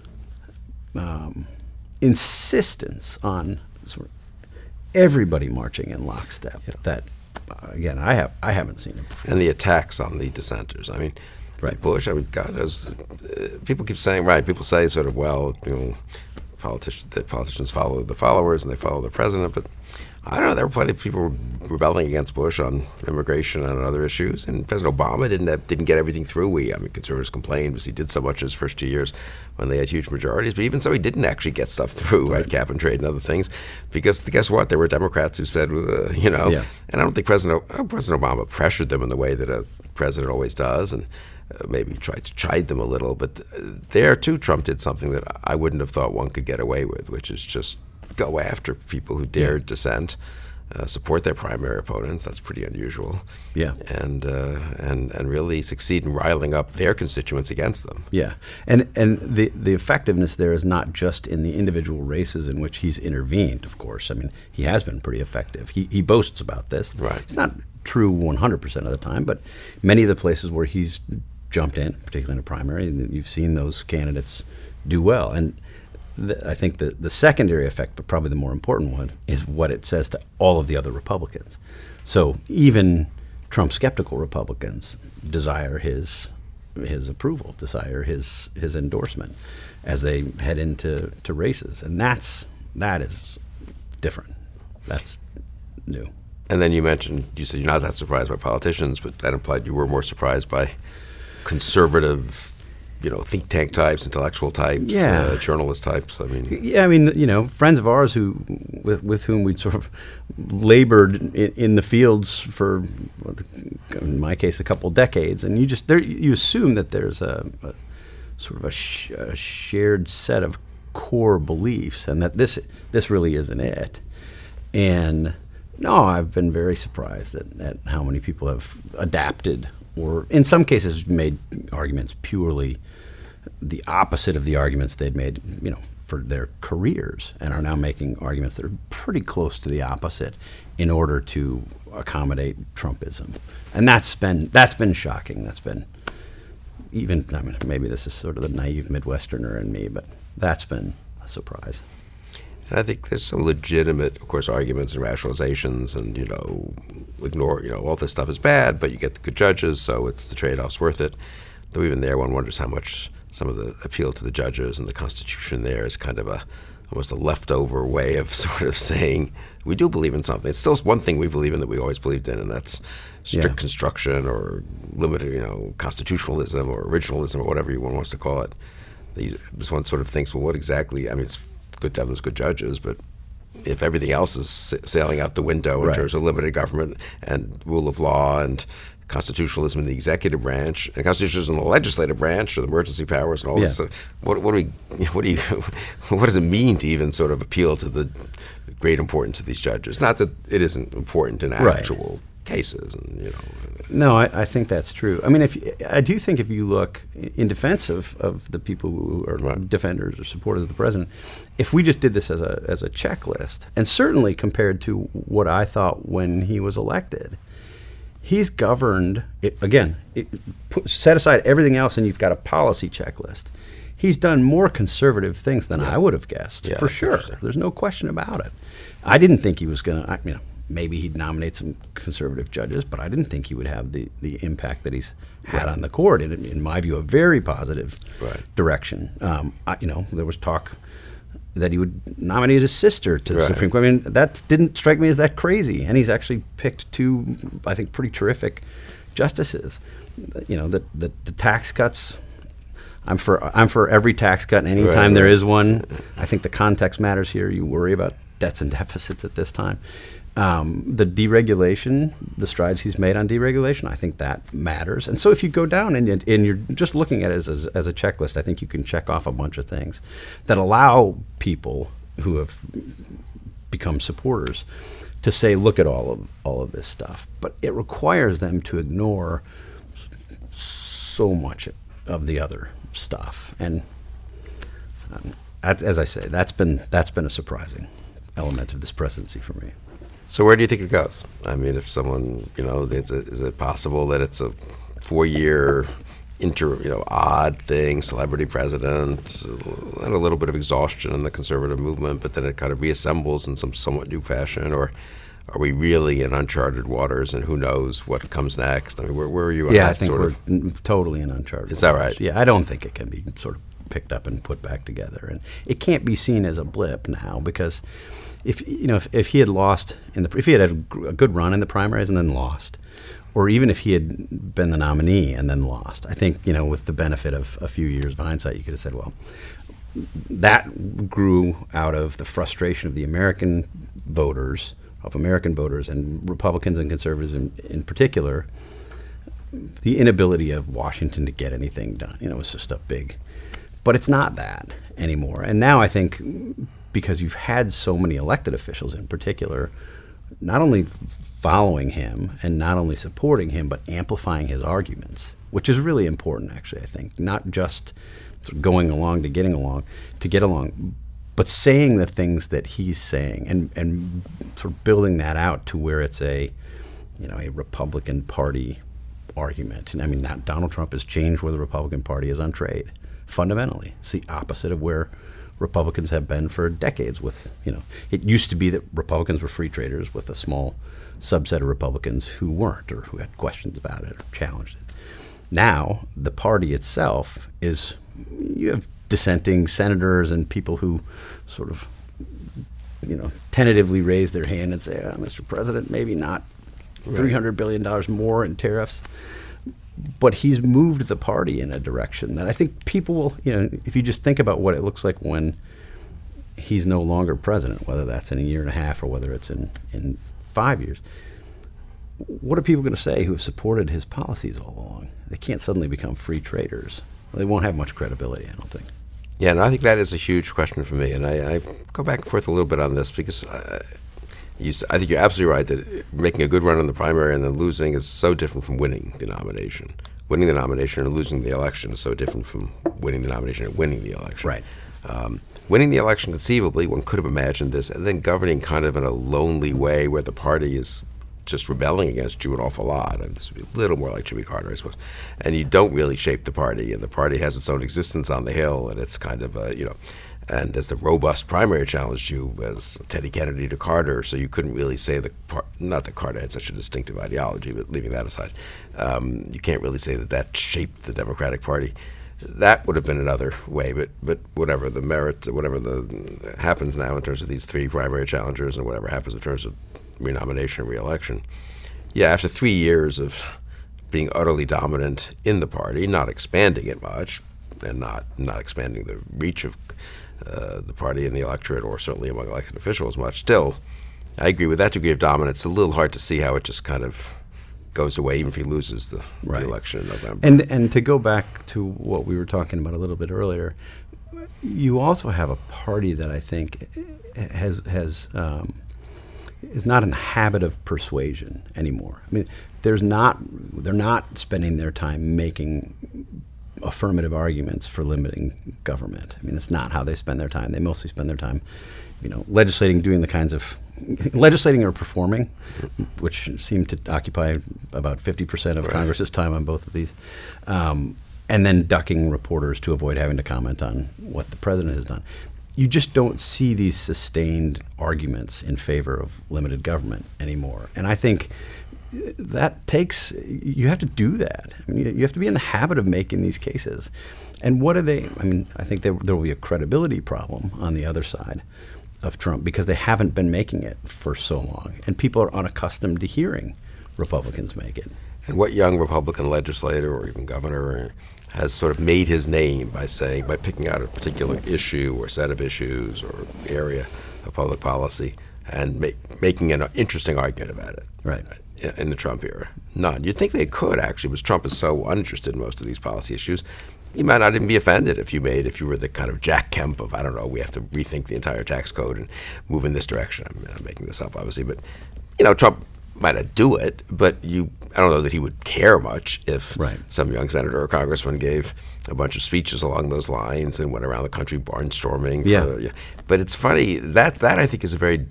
insistence on sort of everybody marching in lockstep. That, again, I haven't seen it before. And the attacks on the dissenters. I mean, right. Bush, I mean, God, people keep saying, right, people say sort of, well, the politicians follow the followers and they follow the president, but I don't know, there were plenty of people rebelling against Bush on immigration and on other issues, and President Obama didn't get everything through. Conservatives complained because he did so much his first 2 years when they had huge majorities, but even so, he didn't actually get stuff through, right, cap and trade and other things, because guess what? There were Democrats who said, and I don't think President Obama pressured them in the way that a president always does, and maybe tried to chide them a little, but there too Trump did something that I wouldn't have thought one could get away with, which is just go after people who dared dissent, support their primary opponents. That's pretty unusual. Yeah, and really succeed in riling up their constituents against them. Yeah, and the effectiveness there is not just in the individual races in which he's intervened. Of course, I mean, he has been pretty effective. He boasts about this. Right. It's not true 100% of the time, but many of the places where he's jumped in, particularly in a primary, and you've seen those candidates do well. And I think the secondary effect, but probably the more important one, is what it says to all of the other Republicans. So even Trump skeptical Republicans desire his approval, desire his endorsement as they head into races, and that is different. That's new. And then you said you're not that surprised by politicians, but that implied you were more surprised by conservative, think tank types, intellectual types, journalist types. I mean, friends of ours with whom we'd sort of labored in the fields for, in my case, a couple decades, and you assume that there's a sort of a shared set of core beliefs, and that this really isn't it. And no, I've been very surprised at how many people have adapted, or in some cases made arguments purely the opposite of the arguments they'd made, for their careers, and are now making arguments that are pretty close to the opposite in order to accommodate Trumpism. And that's been shocking. That's been maybe this is sort of the naive Midwesterner in me, but that's been a surprise. And I think there's some legitimate, of course, arguments and rationalizations, and ignore, all this stuff is bad, but you get the good judges, so it's the trade-off's worth it. Though even there, one wonders how much some of the appeal to the judges and the Constitution there is kind of almost a leftover way of sort of saying we do believe in something. It's still one thing we believe in that we always believed in, and that's strict construction or limited, constitutionalism or originalism or whatever one wants to call it. This one sort of thinks, well, what exactly? I mean, it's good to have those good judges, but if everything else is sailing out the window in terms of limited government and rule of law and constitutionalism in the executive branch and constitutionalism in the legislative branch or the emergency powers and all this stuff, what does it mean to even sort of appeal to the great importance of these judges? Not that it isn't important in actual cases, and No, I think that's true. I mean, I do think if you look in defense of the people who are defenders or supporters of the president, if we just did this as a checklist, and certainly compared to what I thought when he was elected, he's governed, set aside everything else and you've got a policy checklist. He's done more conservative things than I would have guessed, for sure. There's no question about it. I didn't think he was going to, maybe he'd nominate some conservative judges, but I didn't think he would have the impact that he's had on the court, in my view, a very positive direction. There was talk that he would nominate his sister to the Supreme Court. I mean, that didn't strike me as that crazy, and he's actually picked two, I think, pretty terrific justices. The tax cuts. I'm for every tax cut, and anytime there is one, I think the context matters here. You worry about debts and deficits at this time. The deregulation, the strides he's made on deregulation, I think that matters. And so if you go down and you're just looking at it as a checklist, I think you can check off a bunch of things that allow people who have become supporters to say, look at all of this stuff. But it requires them to ignore so much of the other stuff. And as I say, that's been a surprising element of this presidency for me. So where do you think it goes? I mean, if someone, is it possible that it's a 4-year odd thing, celebrity president, and a little bit of exhaustion in the conservative movement, but then it kind of reassembles in some somewhat new fashion? Or are we really in uncharted waters, and who knows what comes next? I mean, where are you on that? I think we're totally in uncharted waters. Is that right? Yeah, I don't think it can be sort of picked up and put back together. And it can't be seen as a blip now, because if he had lost if he had a good run in the primaries and then lost, or even if he had been the nominee and then lost, I think with the benefit of a few years of hindsight, you could have said, well, that grew out of the frustration of the American voters, and Republicans and conservatives in particular, the inability of Washington to get anything done. It's just a big, but it's not that anymore. And now I think, because you've had so many elected officials in particular, not only following him and not only supporting him, but amplifying his arguments, which is really important, actually, I think. Not just sort of going along to get along, but saying the things that he's saying and sort of building that out to where it's a Republican Party argument. And I mean, Donald Trump has changed where the Republican Party is on trade, fundamentally. It's the opposite of where Republicans have been for decades. It used to be that Republicans were free traders with a small subset of Republicans who weren't, or who had questions about it or challenged it. Now, the party itself you have dissenting senators and people who sort of, tentatively raise their hand and say, Mr. President, maybe not $300 billion more in tariffs. But he's moved the party in a direction that I think people will, if you just think about what it looks like when he's no longer president, whether that's in a year and a half or whether it's in 5 years, what are people going to say who have supported his policies all along? They can't suddenly become free traders. They won't have much credibility, I don't think. Yeah, and I think that is a huge question for me. And I go back and forth a little bit on this, because I think you're absolutely right that making a good run in the primary and then losing is so different from winning the nomination. winning the nomination and losing the election is so different from winning the nomination and winning the election. Right. Winning the election, conceivably, one could have imagined this, and then governing kind of in a lonely way where the party is just rebelling against you an awful lot. And this would be a little more like Jimmy Carter, I suppose. And you don't really shape the party, and the party has its own existence on the Hill, and it's kind of and there's a robust primary challenge you as Teddy Kennedy to Carter, so you couldn't really say not that Carter had such a distinctive ideology, but leaving that aside, you can't really say that shaped the Democratic Party. That would have been another way, but whatever the merits, whatever happens now in terms of these three primary challengers and whatever happens in terms of renomination and re-election. Yeah, after 3 years of being utterly dominant in the party, not expanding it much, and not expanding the reach of the party in the electorate or certainly among elected officials much, still, I agree with that degree of dominance. It's a little hard to see how it just kind of goes away even if he loses the election in November. And to go back to what we were talking about a little bit earlier, you also have a party that I think is not in the habit of persuasion anymore. I mean, they're not spending their time making affirmative arguments for limiting government. I mean, that's not how they spend their time. They mostly spend their time, legislating, doing the kinds of legislating or performing, which seem to occupy about 50% of Congress's time on both of these, and then ducking reporters to avoid having to comment on what the president has done. You just don't see these sustained arguments in favor of limited government anymore. And I think that takes, you have to do that. I mean, you have to be in the habit of making these cases. And what are they? I mean, I think there will be a credibility problem on the other side of Trump because they haven't been making it for so long. And people are unaccustomed to hearing Republicans make it. And what young Republican legislator or even governor has sort of made his name by picking out a particular issue or set of issues or area of public policy and making an interesting argument about it. Right. In the Trump era? None. You'd think they could, actually, because Trump is so uninterested in most of these policy issues. You might not even be offended if you were the kind of Jack Kemp of, I don't know, we have to rethink the entire tax code and move in this direction. I'm making this up, obviously. But, Trump might not do it, but I don't know that he would care much if some young senator or congressman gave a bunch of speeches along those lines and went around the country barnstorming. But it's funny, that I think is a very,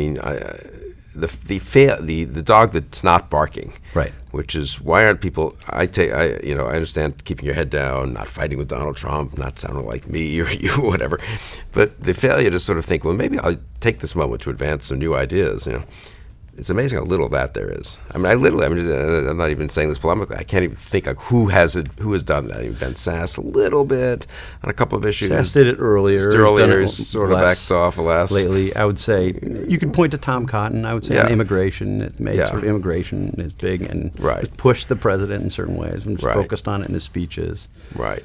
the dog that's not barking, which is why aren't people? I understand keeping your head down, not fighting with Donald Trump, not sounding like me or you or whatever, but the failure to sort of think, well, maybe I'll take this moment to advance some new ideas. It's amazing how little that there is. I mean, I'm not even saying this polemically. I can't even think of who has done that. Even Ben Sasse a little bit on a couple of issues. Sasse did it earlier. He's sort of backed off less. Lately, I would say, you can point to Tom Cotton, I would say, on immigration. It made sort of immigration is big and just pushed the president in certain ways and just focused on it in his speeches. Right.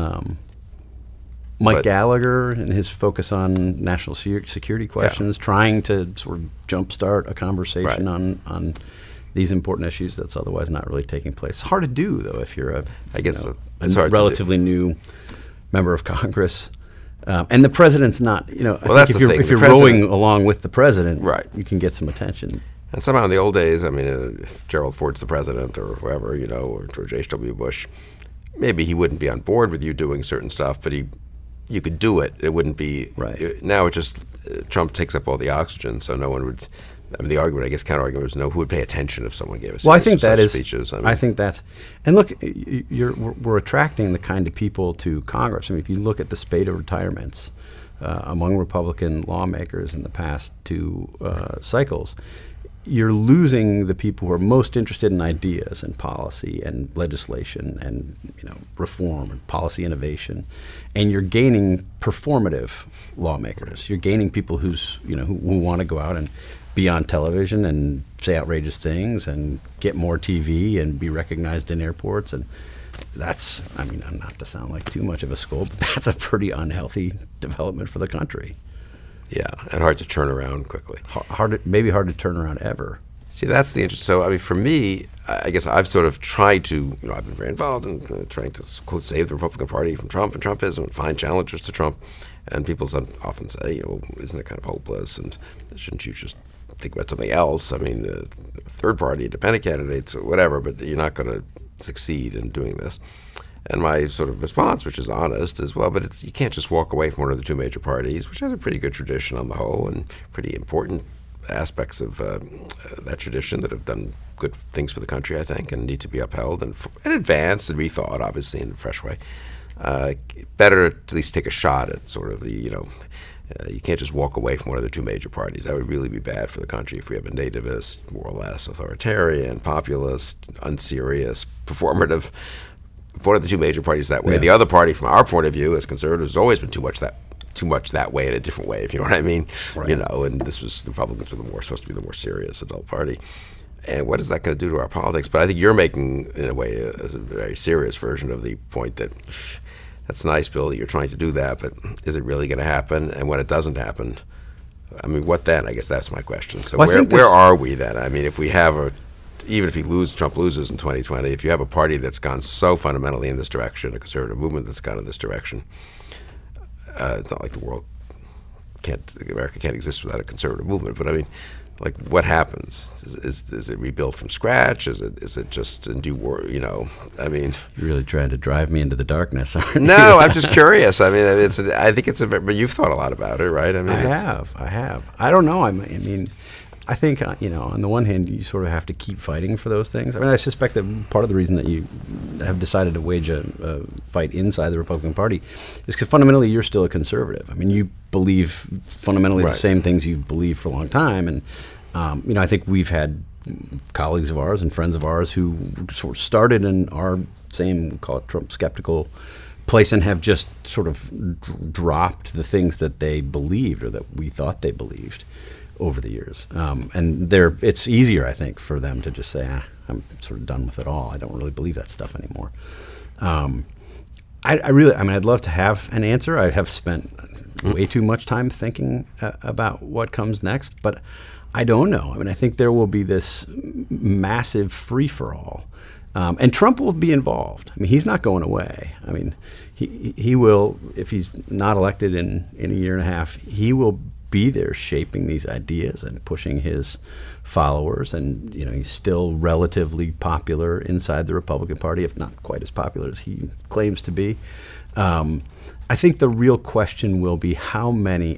Mike Gallagher and his focus on national security questions, trying to sort of jumpstart a conversation on these important issues that's otherwise not really taking place. It's hard to do, though, if you're a relatively new member of Congress. And the president's not, if you're rowing along with the president, you can get some attention. And somehow in the old days, I mean, if Gerald Ford's the president or whoever, or George H.W. Bush, maybe he wouldn't be on board with you doing certain stuff, but you could do it. It wouldn't be now. It just Trump takes up all the oxygen, so no one would. I mean, the argument, I guess, counter-argument was who would pay attention if someone gave us. Well, I think that is speeches. I think that's, and look, we're attracting the kind of people to Congress. I mean, if you look at the spate of retirements among Republican lawmakers in the past two cycles, you're losing the people who are most interested in ideas and policy and legislation and reform and policy innovation, and you're gaining performative lawmakers. You're gaining people who want to go out and be on television and say outrageous things and get more TV and be recognized in airports. And that's, not to sound like too much of a scold, but that's a pretty unhealthy development for the country. Yeah, and hard to turn around quickly. Maybe hard to turn around ever. See, that's the interest. So, for me, I guess I've sort of tried to, I've been very involved in trying to, quote, save the Republican Party from Trump and Trumpism and find challengers to Trump. And people often say, isn't it kind of hopeless? And shouldn't you just think about something else? I mean, third party, independent candidates or whatever, but you're not going to succeed in doing this. And my sort of response, which is honest, is, well, but you can't just walk away from one of the two major parties, which has a pretty good tradition on the whole and pretty important aspects of that tradition that have done good things for the country, I think, and need to be upheld and advanced and rethought, obviously, in a fresh way. Better to at least take a shot at sort of the, you can't just walk away from one of the two major parties. That would really be bad for the country if we have a nativist, more or less authoritarian, populist, unserious, performative. One of the two major parties that way. Yeah. The other party, from our point of view, as conservatives, has always been too much that way in a different way, if you know what I mean. Right. And this was, the Republicans were supposed to be the more serious adult party. And what is that going to do to our politics? But I think you're making, in a way, a very serious version of the point that that's nice, Bill, that you're trying to do that, but is it really going to happen? And when it doesn't happen, I mean, what then? I guess that's my question. So where are we then? I mean, if we have even if Trump loses in 2020, if you have a party that's gone so fundamentally in this direction, a conservative movement that's gone in this direction, it's not like America can't exist without a conservative movement. But I mean, like, what happens? Is it rebuilt from scratch? Is it just a new world? I mean, you're really trying to drive me into the darkness, aren't you? No, I'm just curious. I mean, I think but you've thought a lot about it, right? I mean, I have. I don't know. I mean, I think, on the one hand, you sort of have to keep fighting for those things. I mean, I suspect that part of the reason that you have decided to wage a fight inside the Republican Party is because fundamentally you're still a conservative. I mean, you believe fundamentally the same things you've believed for a long time. And, I think we've had colleagues of ours and friends of ours who sort of started in our same, call it Trump skeptical place, and have just sort of dropped the things that they believed or that we thought they believed over the years. And it's easier, I think, for them to just say, I'm sort of done with it all. I don't really believe that stuff anymore. I'd love to have an answer. I have spent way too much time thinking about what comes next, but I don't know. I mean, I think there will be this massive free-for-all. And Trump will be involved. I mean, he's not going away. I mean, he will, if he's not elected in a year and a half, he will be there shaping these ideas and pushing his followers. And, he's still relatively popular inside the Republican Party, if not quite as popular as he claims to be. I think the real question will be how many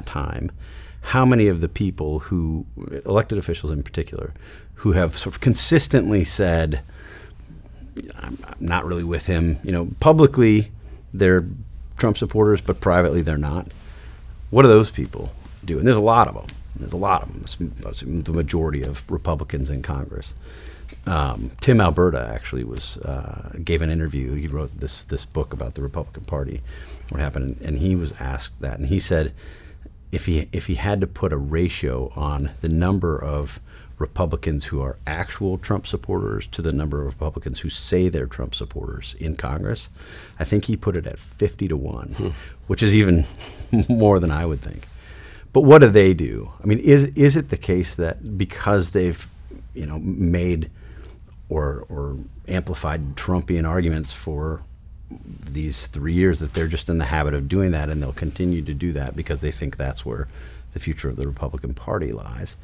of the people who, elected officials in particular, who have sort of consistently said, I'm not really with him. Publicly they're Trump supporters, but privately they're not. What do those people do? And there's a lot of them. It's the majority of Republicans in Congress. Tim Alberta actually gave an interview. He wrote this book about the Republican Party, what happened, and he was asked that, and he said if he had to put a ratio on the number of Republicans who are actual Trump supporters to the number of Republicans who say they're Trump supporters in Congress, I think he put it at 50-1, which is even more than I would think. But what do they do? I mean, is it the case that because they've made or amplified Trumpian arguments for these 3 years that they're just in the habit of doing that, and they'll continue to do that because they think that's where the future of the Republican Party lies?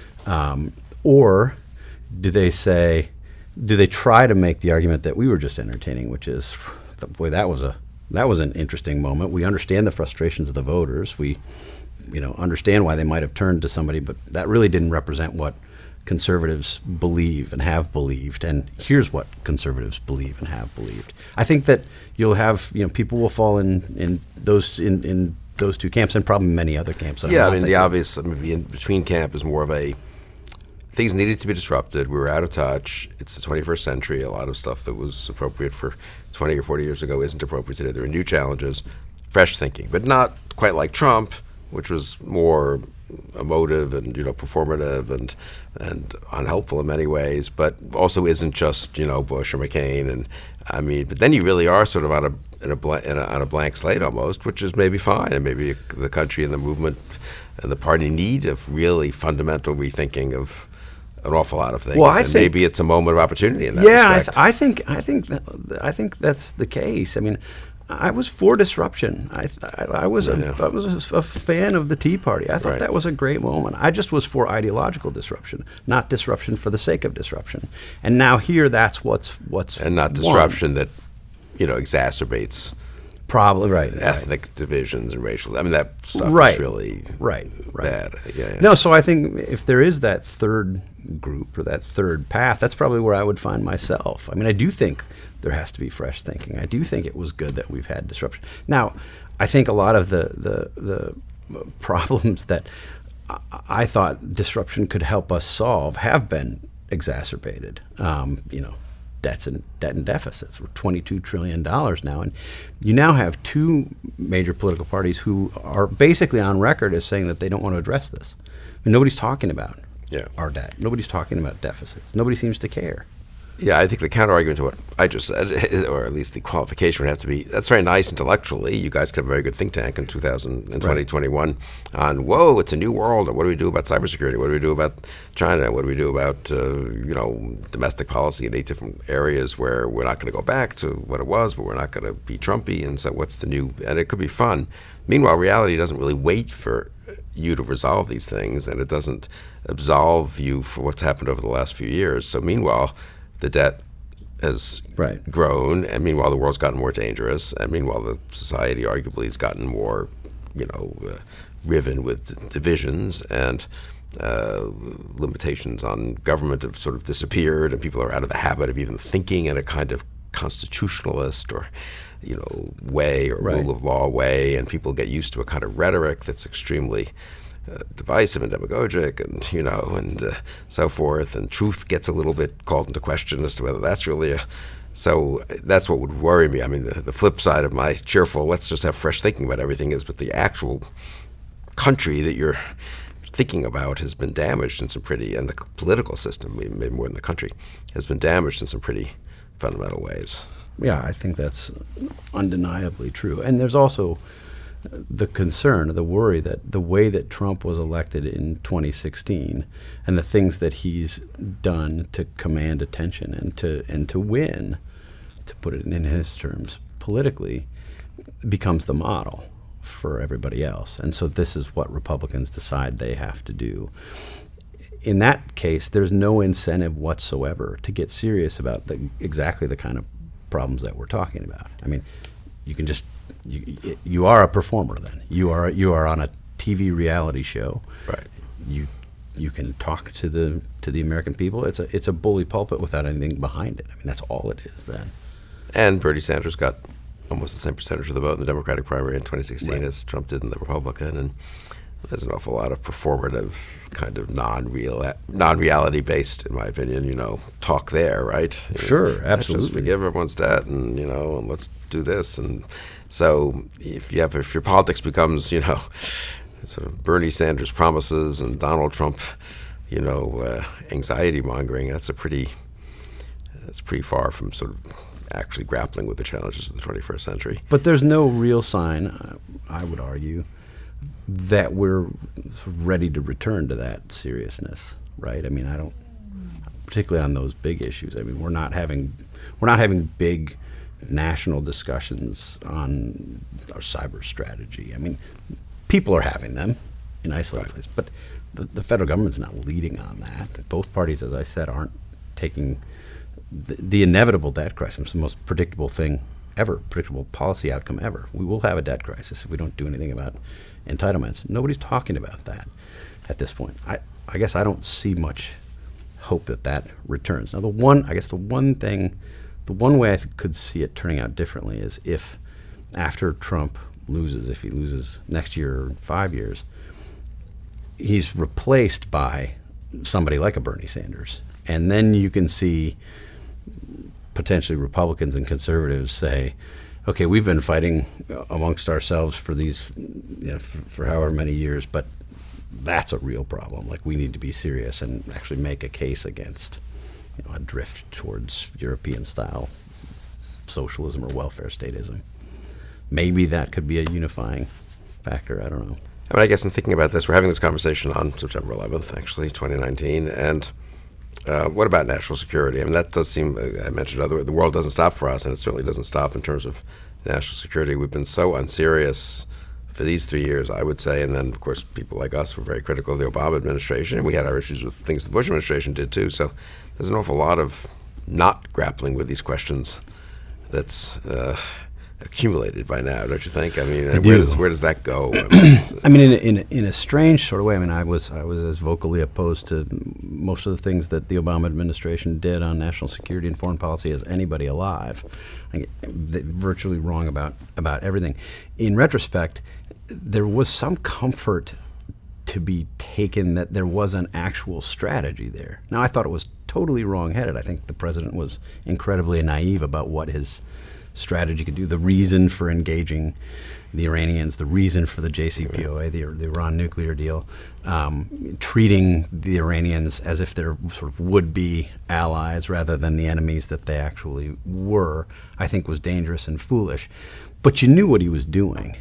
Or do they try to make the argument that we were just entertaining, which is, boy, that was an interesting moment. We understand the frustrations of the voters. We understand why they might have turned to somebody, but that really didn't represent what conservatives believe and have believed. And here's what conservatives believe and have believed. I think that you'll have, people will fall in those two camps, and probably many other camps. Yeah, I mean, the obvious in between camp is more of a things needed to be disrupted. We were out of touch. It's the 21st century. A lot of stuff that was appropriate for 20 or 40 years ago isn't appropriate today. There are new challenges, fresh thinking, but not quite like Trump, which was more emotive and performative and unhelpful in many ways, but also isn't just Bush or McCain. And I mean, but then you really are sort of on a blank slate almost, which is maybe fine, and maybe the country and the movement and the party need of really fundamental rethinking of an awful lot of things. Well, and maybe it's a moment of opportunity in that respect. I think that's the case. I mean, I was for disruption. I was a fan of the Tea Party. I thought that was a great moment. I just was for ideological disruption, not disruption for the sake of disruption. And now here, that's what's and not disruption that exacerbates probably ethnic divisions and racial. I mean, that stuff is really bad. Yeah. No, so I think if there is that third group or that third path, that's probably where I would find myself. I mean, I do think there has to be fresh thinking. I do think it was good that we've had disruption. Now, I think a lot of the problems that I thought disruption could help us solve have been exacerbated. Debt and deficits. We're $22 trillion now. And you now have two major political parties who are basically on record as saying that they don't want to address this. I mean, nobody's talking about our debt. Nobody's talking about deficits. Nobody seems to care. Yeah, I think the counter-argument to what I just said, or at least the qualification would have to be, that's very nice intellectually. You guys could have a very good think tank in 2021 on, whoa, it's a new world, and what do we do about cybersecurity? What do we do about China? What do we do about, domestic policy in 8 different areas where we're not going to go back to what it was, but we're not going to be Trumpy, and so what's the new, and it could be fun. Meanwhile, reality doesn't really wait for you to resolve these things, and it doesn't absolve you for what's happened over the last few years. So meanwhile, the debt has grown, and meanwhile the world's gotten more dangerous, and meanwhile the society arguably has gotten more, riven with divisions, and limitations on government have sort of disappeared, and people are out of the habit of even thinking in a kind of constitutionalist or way or rule of law way, and people get used to a kind of rhetoric that's extremely divisive and demagogic, and so forth, and truth gets a little bit called into question as to whether that's really so that's what would worry me. I mean, the flip side of my cheerful, let's just have fresh thinking about everything is, but the actual country that you're thinking about has been damaged in some pretty, and the political system, maybe more than the country, has been damaged in some pretty fundamental ways. Yeah, I think that's undeniably true. And there's also the concern, the worry that the way that Trump was elected in 2016 and the things that he's done to command attention and to win, to put it in his terms, politically, becomes the model for everybody else. And so this is what Republicans decide they have to do. In that case, there's no incentive whatsoever to get serious about exactly the kind of problems that we're talking about. I mean, you can just you are a performer then. You are on a TV reality show. Right. You can talk to the American people. It's a bully pulpit without anything behind it. I mean, that's all it is then. And Bernie Sanders got almost the same percentage of the vote in the Democratic primary in 2016 as Trump did in the Republican, and there's an awful lot of performative, kind of non-reality based, in my opinion, talk there, right? Sure, absolutely. Let's just forgive everyone's debt, and and let's do this, and so if your politics becomes sort of Bernie Sanders promises and Donald Trump, anxiety mongering, that's pretty far from sort of actually grappling with the challenges of the 21st century. But there's no real sign, I would argue, that we're sort of ready to return to that seriousness, right? I mean, I don't, particularly on those big issues. I mean, we're not having big national discussions on our cyber strategy. I mean, people are having them in isolated places, but the federal government's not leading on that. Both parties, as I said, aren't taking the inevitable debt crisis, the most predictable thing ever, predictable policy outcome ever. We will have a debt crisis if we don't do anything about entitlements. Nobody's talking about that at this point. I guess I don't see much hope that returns. Now, the one way I could see it turning out differently is if after Trump loses, if he loses next year or 5 years, he's replaced by somebody like a Bernie Sanders. And then you can see potentially Republicans and conservatives say, okay, we've been fighting amongst ourselves for these, for however many years, but that's a real problem. Like, we need to be serious and actually make a case against a drift towards European-style socialism or welfare statism. Maybe that could be a unifying factor. I don't know. I mean, I guess in thinking about this, we're having this conversation on September 11th, actually, 2019, and what about national security? I mean, that does seem, I mentioned the world doesn't stop for us, and it certainly doesn't stop in terms of national security. We've been so unserious for these 3 years, I would say, and then, of course, people like us were very critical of the Obama administration, and we had our issues with things the Bush administration did, too. So there's an awful lot of not grappling with these questions that's accumulated by now, don't you think? I mean, where does that go? I mean, in a strange sort of way. I mean, I was as vocally opposed to most of the things that the Obama administration did on national security and foreign policy as anybody alive. They're virtually wrong about everything. In retrospect, there was some comfort to be taken that there was an actual strategy there. Now, I thought it was totally wrong-headed. I think the president was incredibly naive about what his strategy could do, the reason for engaging the Iranians, the reason for the JCPOA, the Iran nuclear deal, treating the Iranians as if they're sort of would-be allies rather than the enemies that they actually were, I think was dangerous and foolish. But you knew what he was doing.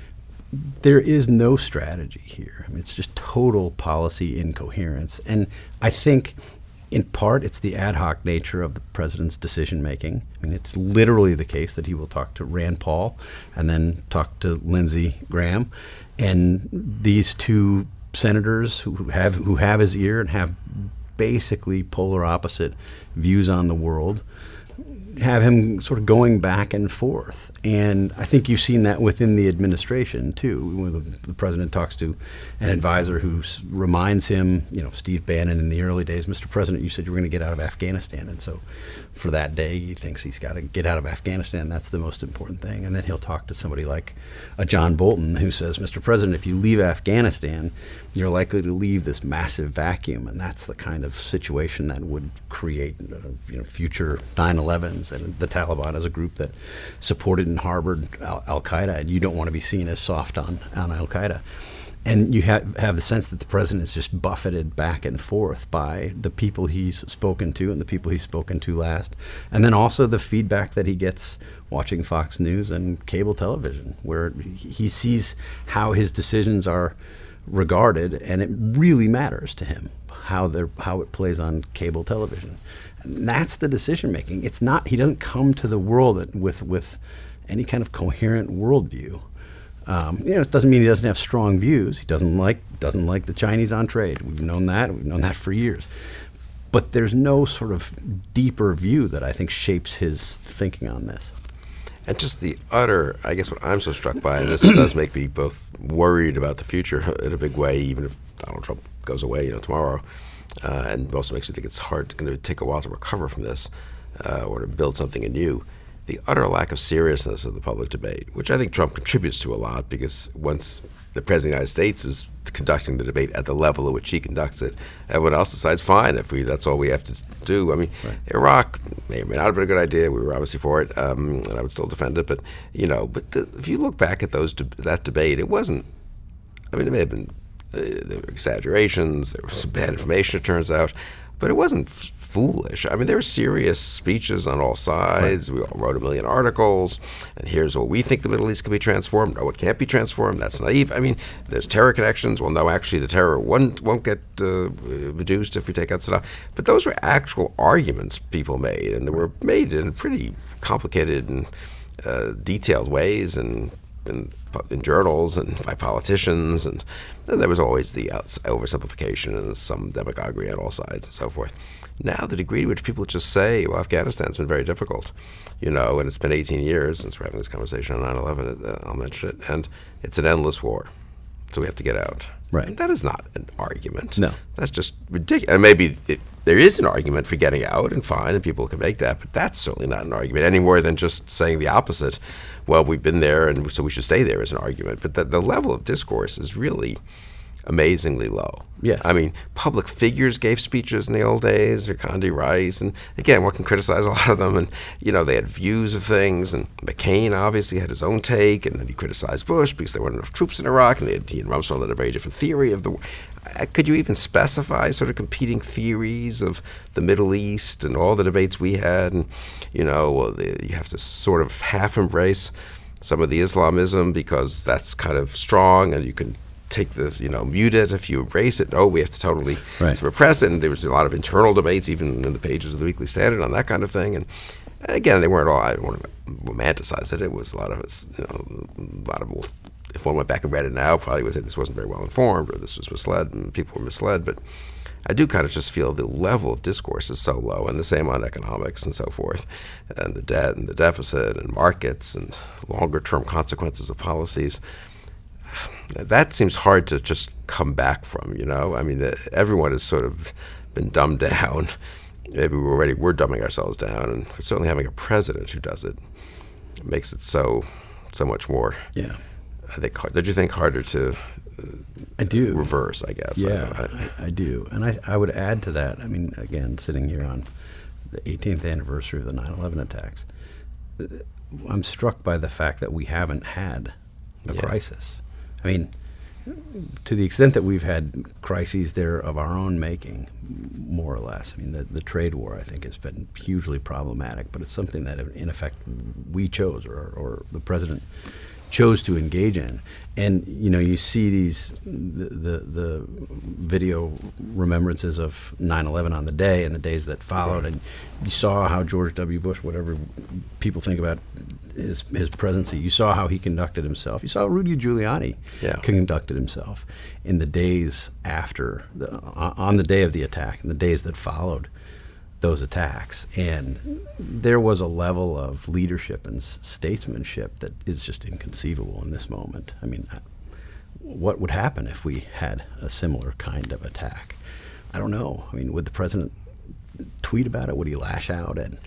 There is no strategy here. I mean, it's just total policy incoherence. And I think in part, it's the ad hoc nature of the president's decision-making. I mean, it's literally the case that he will talk to Rand Paul and then talk to Lindsey Graham. And these two senators who have his ear and have basically polar opposite views on the world have him sort of going back and forth. And I think you've seen that within the administration, too. When the president talks to an advisor who reminds him, Steve Bannon in the early days, Mr. President, you said you were going to get out of Afghanistan. And so for that day, he thinks he's got to get out of Afghanistan. That's the most important thing. And then he'll talk to somebody like a John Bolton who says, Mr. President, if you leave Afghanistan, you're likely to leave this massive vacuum. And that's the kind of situation that would create future 9/11s and the Taliban as a group that supported and harbored al-Qaeda. And you don't want to be seen as soft on al-Qaeda. And you have the sense that the president is just buffeted back and forth by the people he's spoken to and the people he's spoken to last. And then also the feedback that he gets watching Fox News and cable television, where he sees how his decisions are regarded, and it really matters to him how it plays on cable television. And that's the decision making. It's not, he doesn't come to the world with any kind of coherent worldview. It doesn't mean he doesn't have strong views. He doesn't like the Chinese on trade. We've known that. We've known that for years. But there's no sort of deeper view that I think shapes his thinking on this. And just the utter, I guess what I'm so struck by, and this does make me both worried about the future in a big way, even if Donald Trump goes away, tomorrow, and also makes me think it's going to take a while to recover from this or to build something anew. The utter lack of seriousness of the public debate, which I think Trump contributes to a lot, because once the President of the United States is conducting the debate at the level at which he conducts it, everyone else decides, fine, that's all we have to do. I mean, right. Iraq may or may not have been a good idea. We were obviously for it, and I would still defend it. But, if you look back at that debate, it wasn't, it may have been, there were exaggerations, there was some bad information, it turns out, but it wasn't foolish. There were serious speeches on all sides. Right. We all wrote 1 million articles, and here's what we think the Middle East can be transformed, or what can't be transformed. That's naive. There's terror connections. Well, no, actually, the terror won't get reduced if we take out Saddam. But those were actual arguments people made, and they were made in pretty complicated and detailed ways, and in journals and by politicians, and there was always the oversimplification and some demagoguery on all sides and so forth. Now, the degree to which people just say, well, Afghanistan's been very difficult, and it's been 18 years since we're having this conversation on 9/11, I'll mention it, and it's an endless war, so we have to get out. Right. And that is not an argument. No. That's just ridiculous. And maybe there is an argument for getting out, and fine, and people can make that, but that's certainly not an argument any more than just saying the opposite. Well, we've been there, and so we should stay there is an argument. But the level of discourse is really amazingly low. Yes. Public figures gave speeches in the old days, Condi Rice, and again, one can criticize a lot of them, and they had views of things, and McCain obviously had his own take, and then he criticized Bush because there weren't enough troops in Iraq, and he and Rumsfeld had a very different theory of the. Could you even specify sort of competing theories of the Middle East and all the debates we had? And you have to sort of half embrace some of the Islamism because that's kind of strong, and you can take mute it if you embrace it. No, we have to totally repress it. And there was a lot of internal debates, even in the pages of the Weekly Standard, on that kind of thing. And Again, they weren't all. I don't want to romanticize it. It was a lot of us. A lot of. If one went back and read it now, probably would say this wasn't very well informed, or this was misled, and people were misled. But I do kind of just feel the level of discourse is so low, and the same on economics and so forth, and the debt and the deficit and markets and longer-term consequences of policies. That seems hard to just come back from. I mean, everyone has sort of been dumbed down. Maybe we're dumbing ourselves down, and certainly having a president who does it makes it so much more. Yeah. I think. Did you think harder to? I do reverse, I guess. Yeah, I do, and I would add to that. I mean, again, sitting here on the 18th anniversary of the 9/11 attacks, I'm struck by the fact that we haven't had a crisis. I mean, to the extent that we've had crises there of our own making, more or less. I mean, the trade war, I think, has been hugely problematic, but it's something that, in effect, we chose, or the president chose to engage in. And you see the video remembrances of 9/11 on the day and the days that followed, and you saw how George W. Bush, whatever people think about his presidency, you saw how he conducted himself. You saw Rudy Giuliani conducted himself in the days after, on the day of the attack, and the days that followed those attacks. And there was a level of leadership and statesmanship that is just inconceivable in this moment. I mean, what would happen if we had a similar kind of attack? I don't know. I mean, would the president tweet about it? Would he lash out? And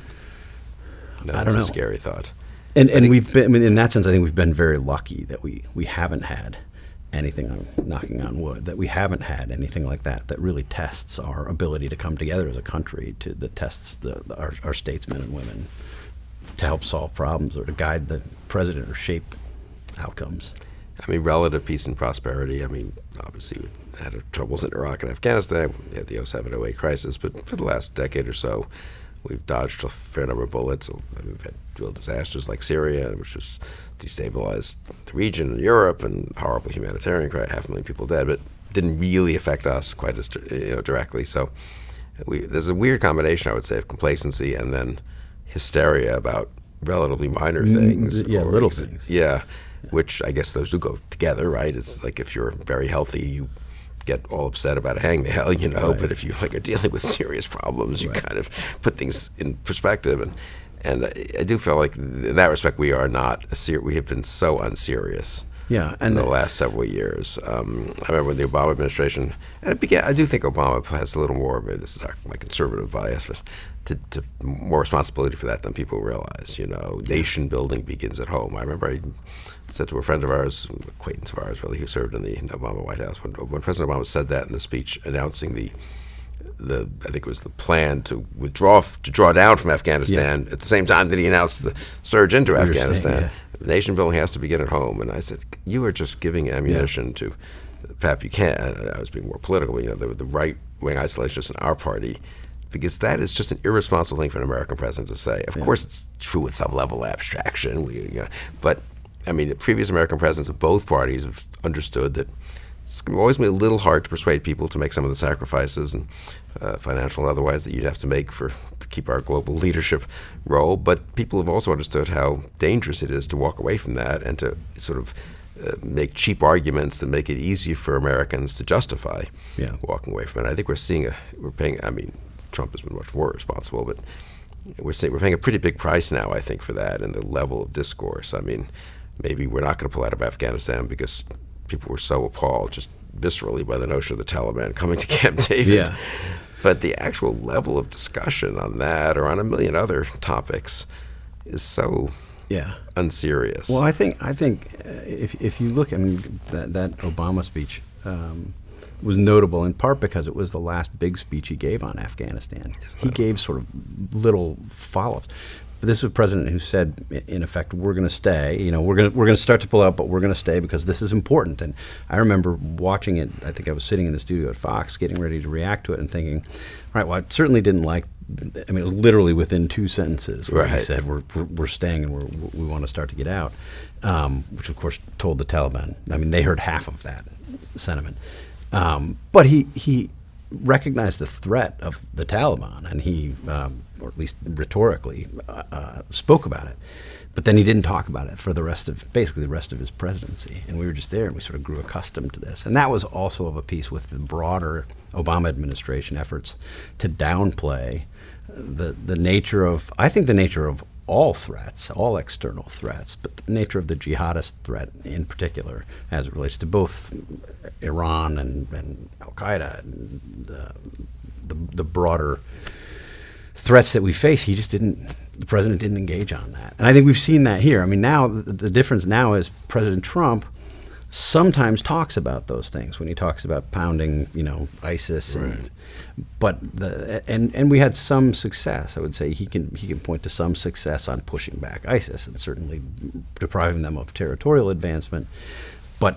I don't know. A scary thought. And we've been, I mean, in that sense, I think we've been very lucky that we haven't had anything, I'm knocking on wood, that we haven't had anything like that really tests our ability to come together as a country, that tests our statesmen and women to help solve problems or to guide the president or shape outcomes. I mean, relative peace and prosperity. I mean, obviously we've had our troubles in Iraq and Afghanistan. We had the 07-08 crisis, but for the last decade or so, we've dodged a fair number of bullets. I mean, we've had real disasters like Syria, which has destabilized the region and Europe, and horrible humanitarian crisis, 500,000 people dead, but didn't really affect us quite as directly. So there's a weird combination, I would say, of complacency and then hysteria about relatively minor things. Little things. Yeah, which I guess those do go together, right? It's like if you're very healthy, you get all upset about a hangnail, Right. But if you are dealing with serious problems, you kind of put things in perspective. And I do feel like in that respect we are not we have been so unserious. Yeah, in the last several years. I remember when the Obama administration, and it began. I do think Obama has a little more. Maybe this is my conservative bias, but to more responsibility for that than people realize. Nation building begins at home. I remember I said to a friend of ours, an acquaintance of ours, really, who served in the Obama White House, when President Obama said that in the speech announcing the I think it was the plan to draw down from Afghanistan at the same time that he announced the surge into Afghanistan. Nation building has to begin at home. And I said, you are just giving ammunition to Pat Buchanan. I was being more political, the right-wing isolationists in our party, because that is just an irresponsible thing for an American president to say. Of course, it's true at some level of abstraction, but I mean, previous American presidents of both parties have understood that it's always been a little hard to persuade people to make some of the sacrifices, and financial and otherwise, that you'd have to make to keep our global leadership role. But people have also understood how dangerous it is to walk away from that and to sort of make cheap arguments that make it easy for Americans to justify walking away from it. I think we're paying. I mean, Trump has been much more responsible, but we're paying a pretty big price now, I think, for that and the level of discourse. I mean, maybe we're not going to pull out of Afghanistan because people were so appalled just viscerally by the notion of the Taliban coming to Camp David. Yeah. But the actual level of discussion on that or on a million other topics is so unserious. Well, I think if you look, I mean, that Obama speech was notable in part because it was the last big speech he gave on Afghanistan. He gave sort of little follow-ups. But this is a president who said, in effect, we're going to stay. We're going to start to pull out, but we're going to stay because this is important. And I remember watching it. I think I was sitting in the studio at Fox, getting ready to react to it, and thinking, all right, well, I certainly didn't like. I mean, it was literally within two sentences where he said, "We're staying and we want to start to get out," which of course told the Taliban. I mean, they heard half of that sentiment. But he recognized the threat of the Taliban, and he, or at least rhetorically, spoke about it. But then he didn't talk about it for basically the rest of his presidency. And we were just there, and we sort of grew accustomed to this. And that was also of a piece with the broader Obama administration efforts to downplay the nature of, I think the nature of all threats, all external threats, but the nature of the jihadist threat in particular as it relates to both Iran and Al-Qaeda and the broader threats that we face. The president didn't engage on that. And I think we've seen that here. I mean, now, the difference now is President Trump sometimes talks about those things when he talks about pounding, ISIS. Right. And we had some success. I would say he can point to some success on pushing back ISIS and certainly depriving them of territorial advancement. But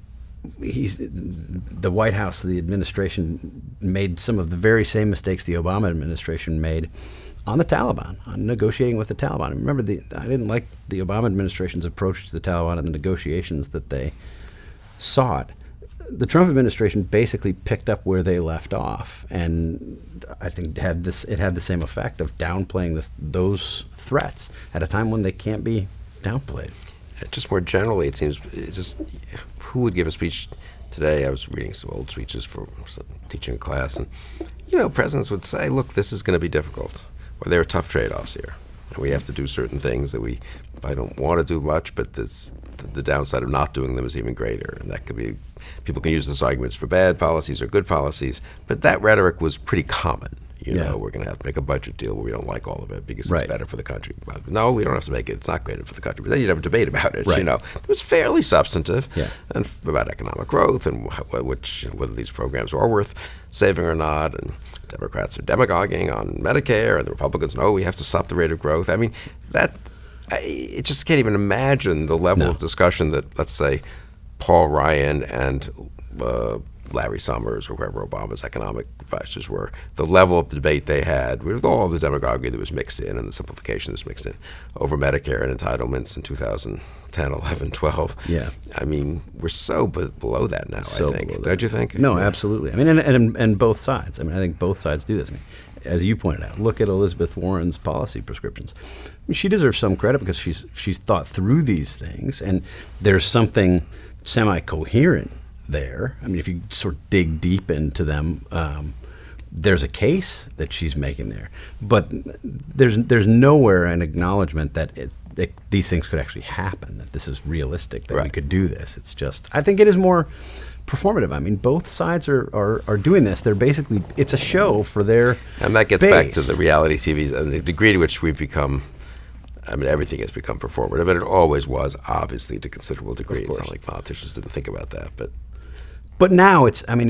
the White House, the administration made some of the very same mistakes the Obama administration made on the Taliban, on negotiating with the Taliban. Remember, I didn't like the Obama administration's approach to the Taliban and the negotiations that they sought. The Trump administration basically picked up where they left off, and I think it had the same effect of downplaying those threats at a time when they can't be downplayed. Just more generally, it seems, who would give a speech today? I was reading some old speeches for teaching a class, and presidents would say, look, this is going to be difficult, or there are tough trade-offs here, and we have to do certain things that I don't want to do much, but the downside of not doing them is even greater. And that could be, people can use those arguments for bad policies or good policies, but that rhetoric was pretty common. We're going to have to make a budget deal where we don't like all of it because it's better for the country. No, we don't have to make it. It's not great for the country. But then you'd have a debate about it. Right. It was fairly substantive and about economic growth and whether these programs are worth saving or not. And Democrats are demagoguing on Medicare, and the Republicans, no, we have to stop the rate of growth. I mean, I just can't even imagine the level of discussion that, let's say, Paul Ryan and Larry Summers or whoever Obama's economic advisors were, the level of debate they had with all the demagoguery that was mixed in and the simplification that was mixed in over Medicare and entitlements in 2010, 11, 12. Yeah. I mean, we're so below that now, I think. Don't you think? No, absolutely. I mean, and both sides. I mean, I think both sides do this. I mean, as you pointed out, look at Elizabeth Warren's policy prescriptions. I mean, she deserves some credit because she's thought through these things, and there's something semi-coherent there. I mean, if you sort of dig deep into them, there's a case that she's making there, but there's nowhere an acknowledgement that these things could actually happen, that this is realistic, that we could do this. It's just, I think it is more performative. I mean, both sides are doing this. They're basically, it's a show for their and that gets base. Back to the reality TV and the degree to which we've become. I mean, everything has become performative, and it always was, obviously, to a considerable degree. It's not like politicians didn't think about that, But now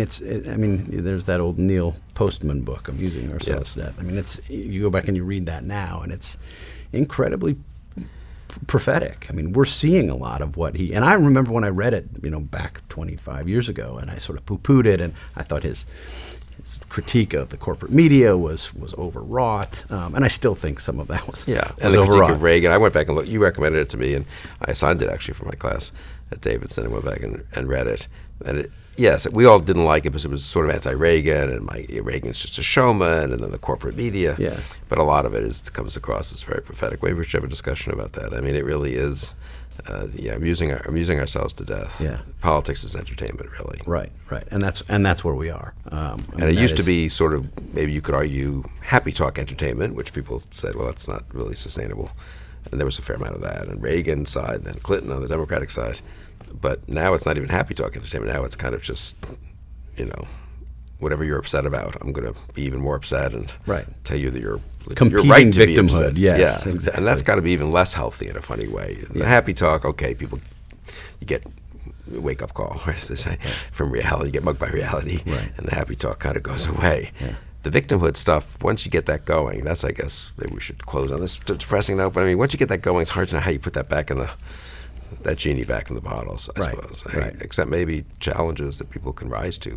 there's that old Neil Postman book, Amusing Ourselves to Death. I mean, you go back and you read that now, and it's incredibly prophetic. I mean, we're seeing a lot of what and I remember when I read it, back 25 years ago, and I sort of poo-pooed it, and I thought his critique of the corporate media was overwrought, and I still think some of that was and was the overwrought. Critique of Reagan. I went back and looked. You recommended it to me, and I assigned it actually for my class at Davidson, and went back and read it. And yes, we all didn't like it because it was sort of anti-Reagan, and Reagan's just a showman, and then the corporate media. Yeah. But a lot of it comes across as very prophetic. Maybe we should have a discussion about that. I mean, it really is. Amusing ourselves to death. Yeah. Politics is entertainment, really. Right, and that's where we are. And it used to be sort of, maybe you could argue, happy talk entertainment, which people said, well, that's not really sustainable. And there was a fair amount of that on Reagan's side, and then Clinton on the Democratic side. But now it's not even happy talk entertainment. Now it's kind of just, whatever you're upset about, I'm going to be even more upset and tell you that you're right to be upset. Yes, exactly. And that's got to be even less healthy in a funny way. The happy talk, okay, you get a wake-up call, as they say, from reality. You get mugged by reality, and the happy talk kind of goes away. Yeah. The victimhood stuff, once you get that going, that's, I guess, maybe we should close on this depressing note, but I mean, once you get that going, it's hard to know how you put that back in that genie back in the bottles, I suppose. Except maybe challenges that people can rise to,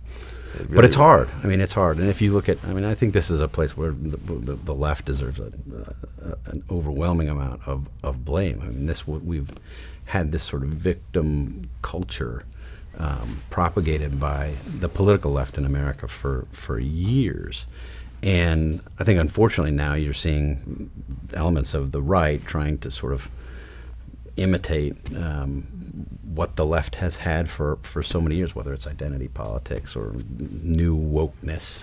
but it's hard. I mean, it's hard. And if you look at, I think this is a place where the left deserves an overwhelming amount of blame. I mean, we've had this sort of victim culture propagated by the political left in America for years. And I think, unfortunately, now you're seeing elements of the right trying to sort of imitate what the left has had for so many years, whether it's identity politics or new wokeness.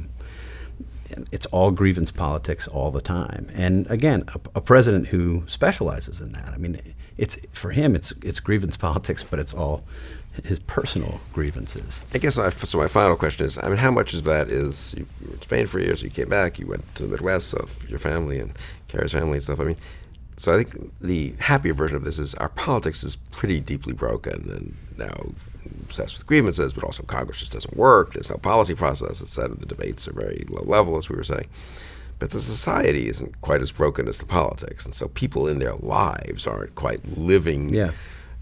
It's all grievance politics all the time. And again, a president who specializes in that. I mean, it's for him, it's grievance politics, but it's all his personal grievances. I guess so. My final question is: I mean, how much of that is you were in Spain for years? You came back. You went to the Midwest, so your family and Carrie's family and stuff. I mean, so I think the happier version of this is our politics is pretty deeply broken, and now obsessed with grievances, but also Congress just doesn't work. There's no policy process, etc. The debates are very low level, as we were saying. But the society isn't quite as broken as the politics, and so people in their lives aren't quite living. Yeah.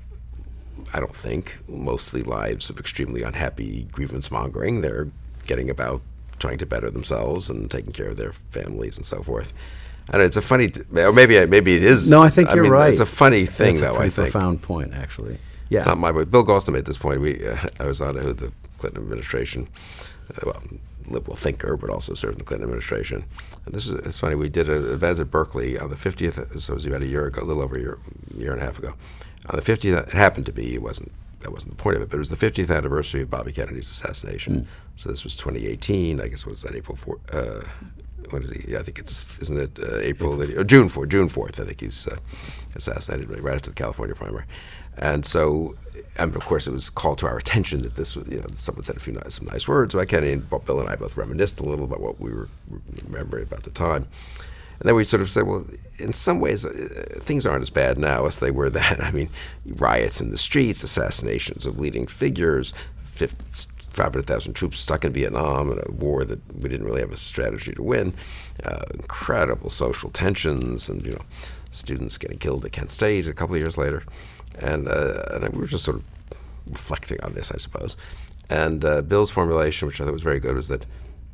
I don't think, mostly lives of extremely unhappy grievance mongering. They're getting about trying to better themselves and taking care of their families and so forth. And it's a funny, or maybe it is. No, I think you're right. It's a funny thing, That's though. A pretty I think profound point, actually. Yeah, it's not my point. Bill Galston made this point. I was on the Clinton administration. Well, liberal thinker, but also served in the Clinton administration. And it's funny. We did an event at Berkeley on the 50th. So it was about a year ago, a little over a year and a half ago. On the 50th, it happened to be, that wasn't the point of it, but it was the 50th anniversary of Bobby Kennedy's assassination. So this was 2018. I guess what is that, April 4th? What is he? I think isn't it April? June 4th. I think he's assassinated right after the California primary. And so, of course, it was called to our attention that this was, someone said some nice words about Kennedy, and Bill and I both reminisced a little about what we were remembering about the time. And then we sort of said, well, in some ways, things aren't as bad now as they were then. I mean, riots in the streets, assassinations of leading figures, 500,000 troops stuck in Vietnam in a war that we didn't really have a strategy to win, incredible social tensions, and students getting killed at Kent State a couple of years later. And we were just sort of reflecting on this, I suppose. And Bill's formulation, which I thought was very good, was that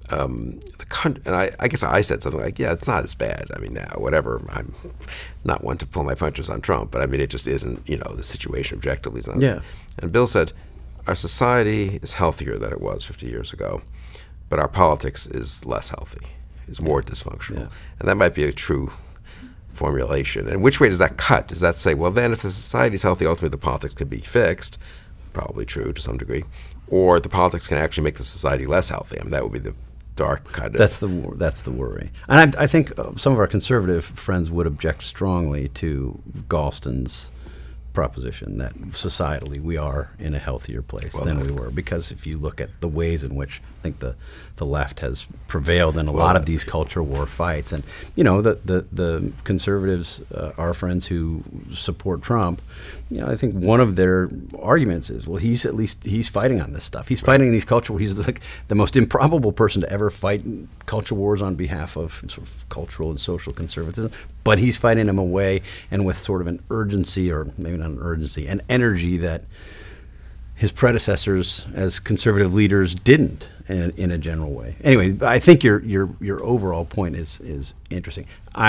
the country, and I guess I said something like, yeah, it's not as bad. I mean, now, whatever, I'm not one to pull my punches on Trump, but I mean, it just isn't, the situation objectively is not. Yeah. And Bill said, our society is healthier than it was 50 years ago, but our politics is less healthy, is more dysfunctional. Yeah. And that might be a true formulation. And which way does that cut? Does that say, well, then if the society is healthy, ultimately the politics can be fixed? Probably true to some degree. Or the politics can actually make the society less healthy. I mean, that would be the dark kind of... That's the worry. And I think some of our conservative friends would object strongly to Galston's proposition that societally we are in a healthier place than we were, because if you look at the ways in which I think the left has prevailed in a lot of these culture war fights, and the conservatives, our friends who support Trump, I think one of their arguments is, well, he's fighting on this stuff. He's fighting these culture wars. He's like the most improbable person to ever fight culture wars on behalf of sort of cultural and social conservatism. But he's fighting them away, and with sort of an urgency, or maybe not an urgency, an energy that his predecessors as conservative leaders didn't in a general way. Anyway, I think your overall point is interesting.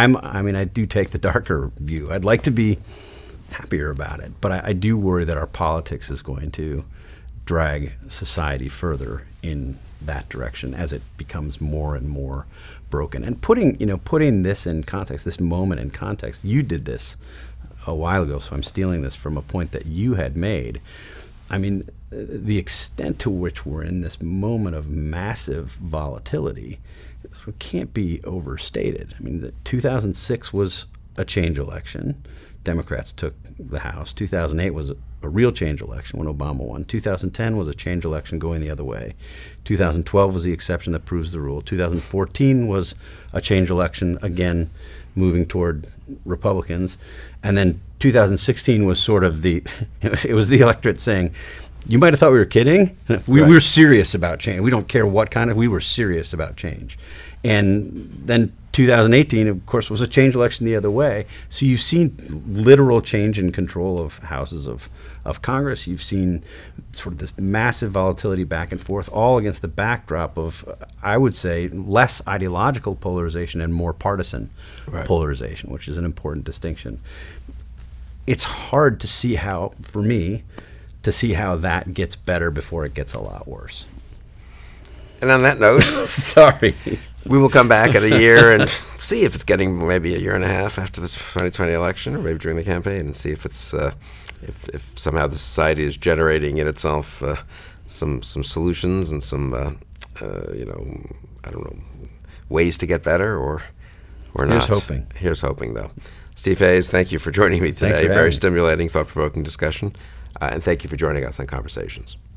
I do take the darker view. I'd like to be happier about it, but I do worry that our politics is going to drag society further in that direction as it becomes more and more broken. And putting this in context, this moment in context, you did this a while ago, so I'm stealing this from a point that you had made. I mean, the extent to which we're in this moment of massive volatility can't be overstated. I mean, 2006 was a change election. Democrats took the House. 2008 was a real change election when Obama won. 2010 was a change election going the other way. 2012 was the exception that proves the rule. 2014 was a change election, again, moving toward Republicans. And then 2016 was sort of it was the electorate saying, you might have thought we were kidding. We were serious about change. We don't care what kind of, we were serious about change. And then 2018, of course, was a change election the other way. So you've seen literal change in control of houses of Congress. You've seen sort of this massive volatility back and forth, all against the backdrop of, I would say, less ideological polarization and more partisan polarization, which is an important distinction. It's hard to see how, for me, to see how that gets better before it gets a lot worse. And on that note, sorry, we will come back in a year and see if it's getting maybe a year and a half after the 2020 election, or maybe during the campaign, and see if it's if somehow the society is generating in itself some solutions and some I don't know, ways to get better or not. Here's hoping. Here's hoping, though. Steve Hayes, thank you for joining me today. Very stimulating, thought-provoking discussion, and thank you for joining us on Conversations.